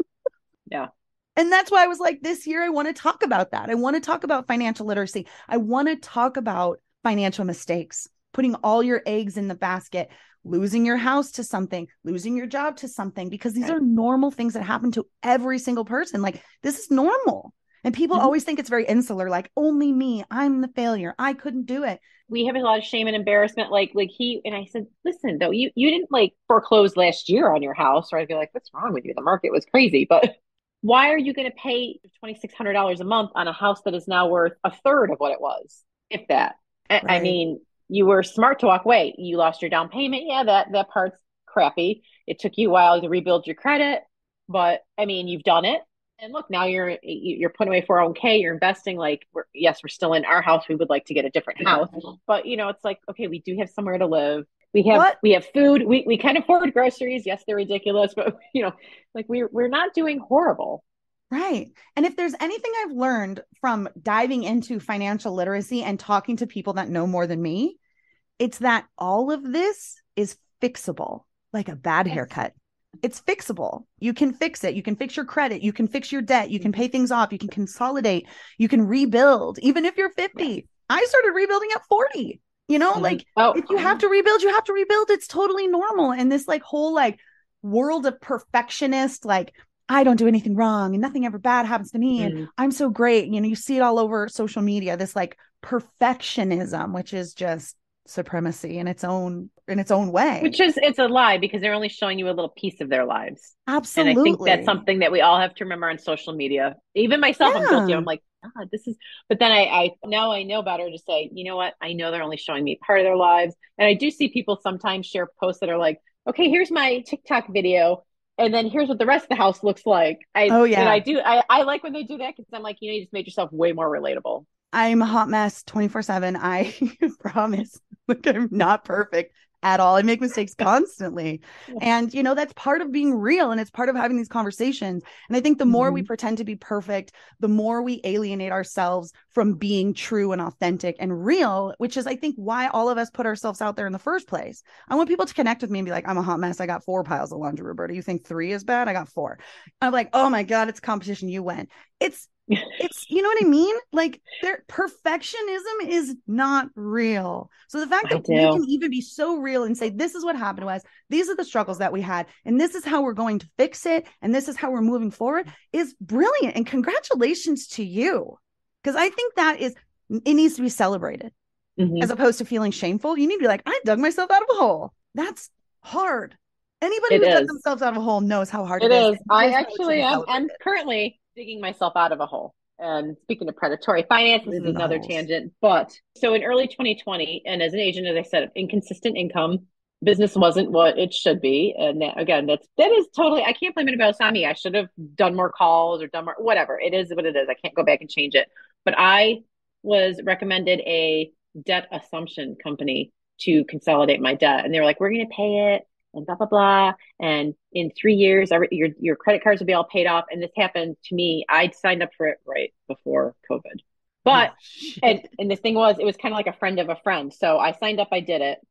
Yeah. And that's why I was like, this year, I want to talk about that. I want to talk about financial literacy. I want to talk about financial mistakes, putting all your eggs in the basket, losing your house to something, losing your job to something, because these right. are normal things that happen to every single person. Like, this is normal. And people mm-hmm. always think it's very insular, like only me, I'm the failure, I couldn't do it. We have a lot of shame and embarrassment. Like, like he, and I said, listen, though, you, you didn't like foreclose last year on your house, or I'd be like, what's wrong with you? The market was crazy. But why are you going to pay twenty-six hundred dollars a month on a house that is now worth a third of what it was? If that, right. I mean, you were smart to walk away. You lost your down payment. Yeah, that, that part's crappy. It took you a while to rebuild your credit, but I mean, you've done it. And look, now you're you're putting away four oh one k, you're investing. Like, we're, yes, we're still in our house. We would like to get a different house, but you know, it's like, okay, we do have somewhere to live. We have what? we have food. We we can afford groceries. Yes, they're ridiculous, but you know, like we're we're not doing horrible. Right. And if there's anything I've learned from diving into financial literacy and talking to people that know more than me, it's that all of this is fixable, like a bad yes. haircut. It's fixable. You can fix it. You can fix your credit. You can fix your debt. You can pay things off. You can consolidate. You can rebuild. Even if you're fifty, I started rebuilding at forty, you know, mm-hmm. like oh. if you have to rebuild, you have to rebuild. It's totally normal. And this like whole like world of perfectionist, like I don't do anything wrong and nothing ever bad happens to me. Mm-hmm. And I'm so great. You know, you see it all over social media, this like perfectionism, which is just supremacy in its own in its own way, which is it's a lie, because they're only showing you a little piece of their lives. Absolutely. And I think that's something that we all have to remember on social media. Even myself, yeah. I'm guilty. I'm like, God, this is, but then I, I now I know better to say, you know what? I know they're only showing me part of their lives. And I do see people sometimes share posts that are like, okay, here's my TikTok video, and then here's what the rest of the house looks like. I, oh yeah. And I do, I, I like when they do that, because I'm like, you know, you just made yourself way more relatable. I'm a hot mess twenty-four seven. I promise. Like, I'm not perfect at all. I make mistakes constantly. And, you know, that's part of being real, and it's part of having these conversations. And I think the more mm-hmm. we pretend to be perfect, the more we alienate ourselves from being true and authentic and real, which is, I think, why all of us put ourselves out there in the first place. I want people to connect with me and be like, I'm a hot mess. I got four piles of laundry, Roberta. You think three is bad? I got four. I'm like, oh my God, it's competition. You win. It's, it's, you know what I mean? Like, their perfectionism is not real. So the fact that we can even be so real and say, this is what happened to us, these are the struggles that we had, and this is how we're going to fix it, and this is how we're moving forward, is brilliant. And congratulations to you. Because I think that is, it needs to be celebrated mm-hmm. as opposed to feeling shameful. You need to be like, I dug myself out of a hole. That's hard. Anybody who dug themselves out of a hole knows how hard it, it is. is. I actually am. I'm currently digging myself out of a hole. And speaking of predatory finance, this is another tangent. But so in early twenty twenty, and as an agent, as I said, inconsistent income, business wasn't what it should be. And that, again, that's that is totally, I can't blame anybody else on me. I should have done more calls or done more, whatever. It is what it is. I can't go back and change it. But I was recommended a debt assumption company to consolidate my debt. And they were like, we're going to pay it, and blah, blah, blah. And in three years, your your credit cards will be all paid off. And this happened to me. I signed up for it right before COVID. But, oh, and, and the thing was, it was kind of like a friend of a friend. So I signed up, I did it.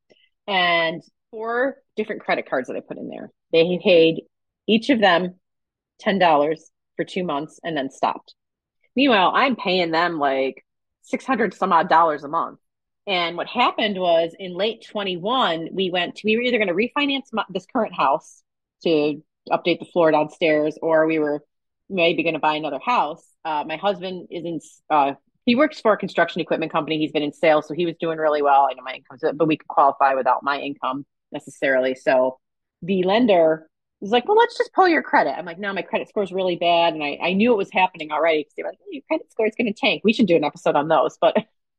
And four different credit cards that I put in there, they paid each of them ten dollars for two months and then stopped. Meanwhile, I'm paying them like six hundred some odd dollars a month. And what happened was in late twenty-one, we went to, we were either going to refinance my, this current house to update the floor downstairs, or we were maybe going to buy another house. Uh, my husband is in, uh, he works for a construction equipment company. He's been in sales, so he was doing really well. I know my income's, but we could qualify without my income necessarily. So the lender was like, well, let's just pull your credit. I'm like, no, my credit score is really bad. And I, I knew it was happening already because they were like, oh, your credit score is going to tank. We should do an episode on those. But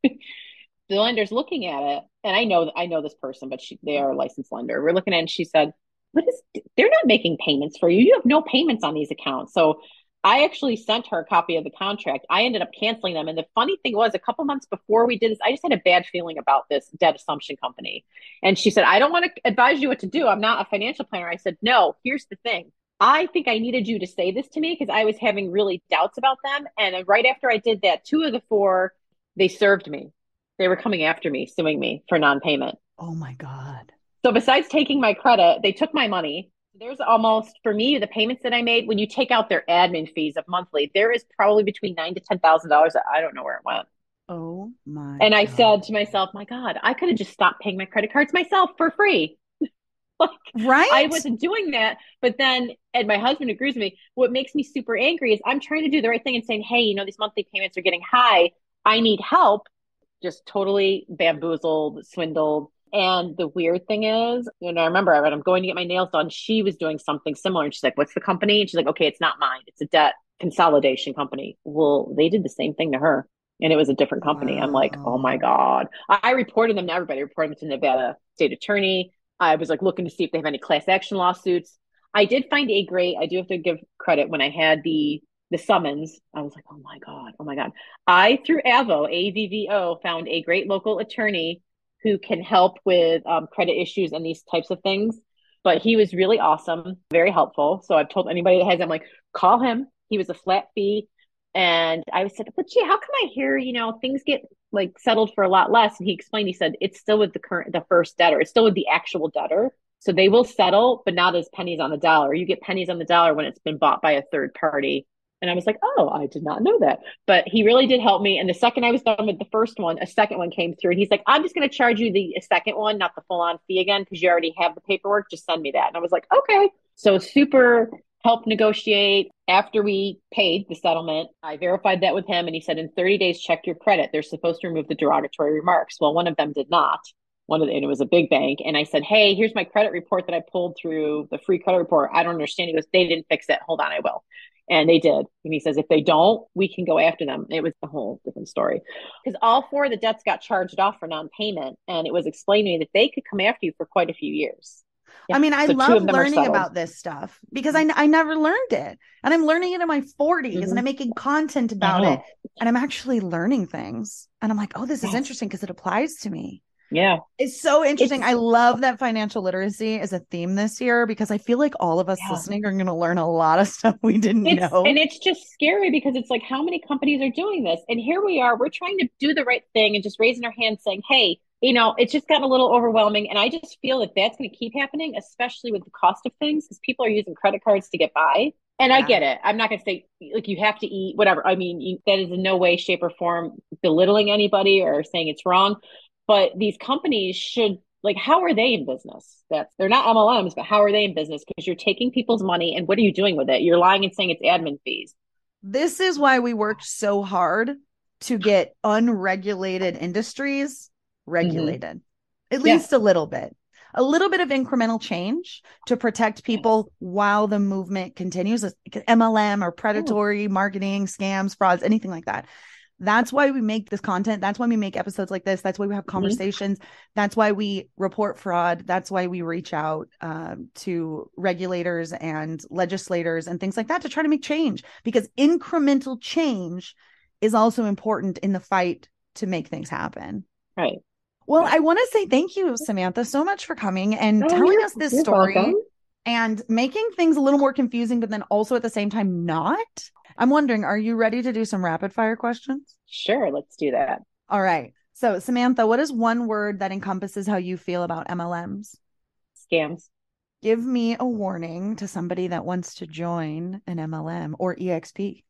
the lender's looking at it, and I know I know this person, but she, they are a licensed lender. We're looking at it, and she said, what is, they're not making payments for you. You have no payments on these accounts. So I actually sent her a copy of the contract. I ended up canceling them. And the funny thing was, a couple months before we did this, I just had a bad feeling about this debt assumption company. And she said, I don't want to advise you what to do. I'm not a financial planner. I said, no, here's the thing. I think I needed you to say this to me because I was having really doubts about them. And right after I did that, two of the four, they served me. They were coming after me, suing me for non-payment. Oh my God. So besides taking my credit, they took my money. There's almost, for me, the payments that I made, when you take out their admin fees of monthly, there is probably between nine to ten thousand dollars. I don't know where it went. Oh my! And I God. said to myself, my God, I could have just stopped paying my credit cards myself for free. Like, right? I wasn't doing that. But then, and my husband agrees with me. What makes me super angry is I'm trying to do the right thing and saying, hey, you know, these monthly payments are getting high. I need help. Just totally bamboozled, swindled. And the weird thing is, you know, I remember I I'm going to get my nails done. She was doing something similar. And she's like, what's the company? And she's like, okay, it's not mine. It's a debt consolidation company. Well, they did the same thing to her. And it was a different company. Wow. I'm like, oh my God. I reported them to everybody. I reported them to Nevada state attorney. I was like looking to see if they have any class action lawsuits. I did find a great, I do have to give credit, when I had the the summons, I was like, oh my God, oh my God. I, through AVO, A V V O, found a great local attorney who can help with um, credit issues and these types of things. But he was really awesome, very helpful. So I've told anybody that has, I'm like, call him. He was a flat fee. And I said, but gee, how come I hear, you know, things get like settled for a lot less? And he explained, he said, it's still with the current, the first debtor. It's still with the actual debtor. So they will settle, but not as pennies on the dollar. You get pennies on the dollar when it's been bought by a third party. And I was like, oh, I did not know that. But he really did help me. And the second I was done with the first one, a second one came through. And he's like, I'm just going to charge you the second one, not the full on fee again, because you already have the paperwork. Just send me that. And I was like, okay. So super helped negotiate. After we paid the settlement, I verified that with him. And he said, in thirty days, check your credit. They're supposed to remove the derogatory remarks. Well, one of them did not. One of the, and it was a big bank. And I said, hey, here's my credit report that I pulled through the free credit report. I don't understand. He goes, they didn't fix it. Hold on, I will. And they did. And he says, if they don't, we can go after them. It was a whole different story. Because all four of the debts got charged off for non-payment. And it was explained to me that they could come after you for quite a few years. Yeah. I mean, I so love learning about this stuff because I, I never learned it. And I'm learning it in my forties mm-hmm. and I'm making content about it. And I'm actually learning things. And I'm like, oh, this yes. is interesting because it applies to me. Yeah. It's so interesting. It's, I love that financial literacy is a theme this year because I feel like all of us yeah. listening are going to learn a lot of stuff we didn't it's, know. And it's just scary because it's like, how many companies are doing this? And here we are, we're trying to do the right thing and just raising our hands saying, hey, you know, it's just gotten a little overwhelming. And I just feel that that's going to keep happening, especially with the cost of things, because people are using credit cards to get by. And yeah. I get it. I'm not going to say like you have to eat whatever. I mean, you, that is in no way, shape or form belittling anybody or saying it's wrong. But these companies should, like, how are they in business? That's, they're not M L Ms, but how are they in business? Because you're taking people's money and what are you doing with it? You're lying and saying it's admin fees. This is why we worked so hard to get unregulated industries regulated, mm-hmm. at least yeah. a little bit. A little bit of incremental change to protect people yes. while the movement continues. M L M or predatory oh. marketing, scams, frauds, anything like that. That's why we make this content. That's why we make episodes like this. That's why we have conversations. Mm-hmm. That's why we report fraud. That's why we reach out um, to regulators and legislators and things like that to try to make change, because incremental change is also important in the fight to make things happen. Right. Well, I want to say thank you, Samantha, so much for coming and oh, telling us this story welcome. and making things a little more confusing, but then also at the same time not. I'm wondering, are you ready to do some rapid fire questions? Sure, let's do that. All right. So, Samantha, what is one word that encompasses how you feel about M L Ms? Scams. Give me a warning to somebody that wants to join an M L M or E X P.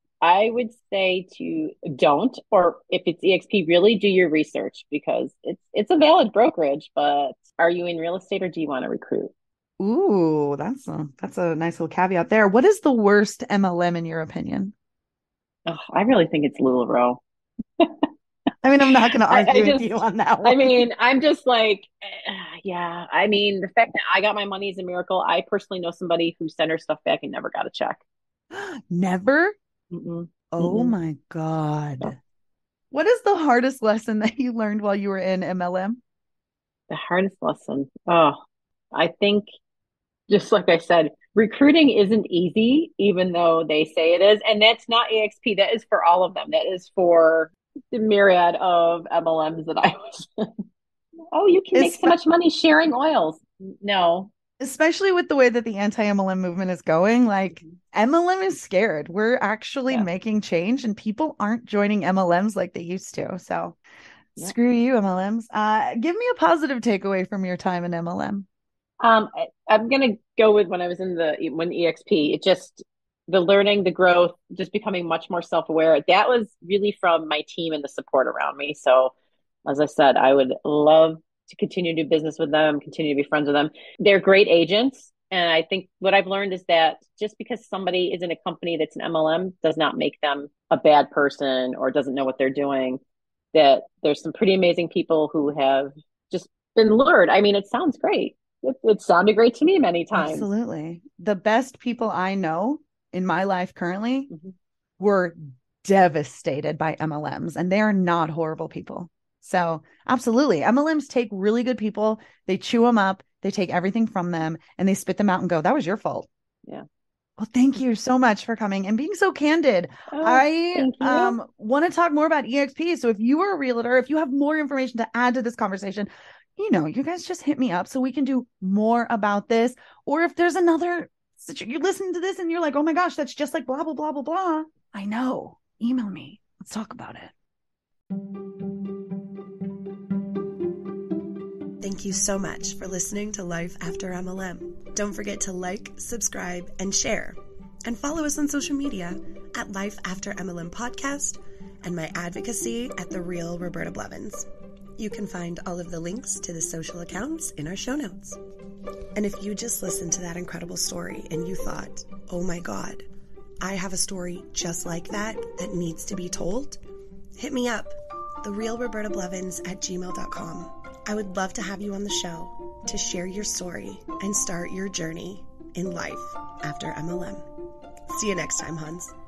I would say to don't, or if it's E X P, really do your research because it's it's a valid brokerage, but are you in real estate or do you want to recruit? Ooh, that's a that's a nice little caveat there. What is the worst M L M in your opinion? Oh, I really think it's LuLaRoe. I mean, I'm not going to I, argue I with just, you on that one. I mean, I'm just like, eh, yeah. I mean, the fact that I got my money is a miracle. I personally know somebody who sent her stuff back and never got a check. Never? Mm-mm. Oh Mm-mm. my God. So, What is the hardest lesson that you learned while you were in M L M? the hardest lesson. Oh, I think, just like I said, recruiting isn't easy, even though they say it is. And that's not E X P. That is for all of them. That is for the myriad of M L Ms that I was in. Oh, you can make so Espe- much money sharing oils. No. Especially with the way that the anti-M L M movement is going, like M L M is scared. We're actually Yeah. making change and people aren't joining M L Ms like they used to. So Yeah. screw you, M L Ms. Uh, give me a positive takeaway from your time in M L M. Um, I, I'm gonna go with when I was in the when E X P. It just the learning, the growth, just becoming much more self-aware. That was really from my team and the support around me. So, as I said, I would love to continue to do business with them, continue to be friends with them. They're great agents. And I think what I've learned is that just because somebody is in a company that's an M L M does not make them a bad person or doesn't know what they're doing. That there's some pretty amazing people who have just been lured. I mean, it sounds great. It, it sounded great to me many times. Absolutely. The best people I know in my life currently Mhm. were devastated by M L Ms, and they are not horrible people. So absolutely. M L Ms take really good people, they chew them up, they take everything from them, and they spit them out and go, that was your fault. Yeah. Well, thank you so much for coming and being so candid. Oh, I thank you. um want to talk more about E X P. So if you are a realtor, if you have more information to add to this conversation, you know, you guys just hit me up so we can do more about this. Or if there's another, you listen to this and you're like, oh my gosh, that's just like blah, blah, blah, blah, blah. I know. Email me. Let's talk about it. Thank you so much for listening to Life After M L M. Don't forget to like, subscribe, and share. And follow us on social media at Life After M L M Podcast and my advocacy at The Real Roberta Blevins. You can find all of the links to the social accounts in our show notes. And if you just listened to that incredible story and you thought, oh my God, I have a story just like that that needs to be told, hit me up, therealrobertablevins at gmail dot com. I would love to have you on the show to share your story and start your journey in life after M L M. See you next time, Huns.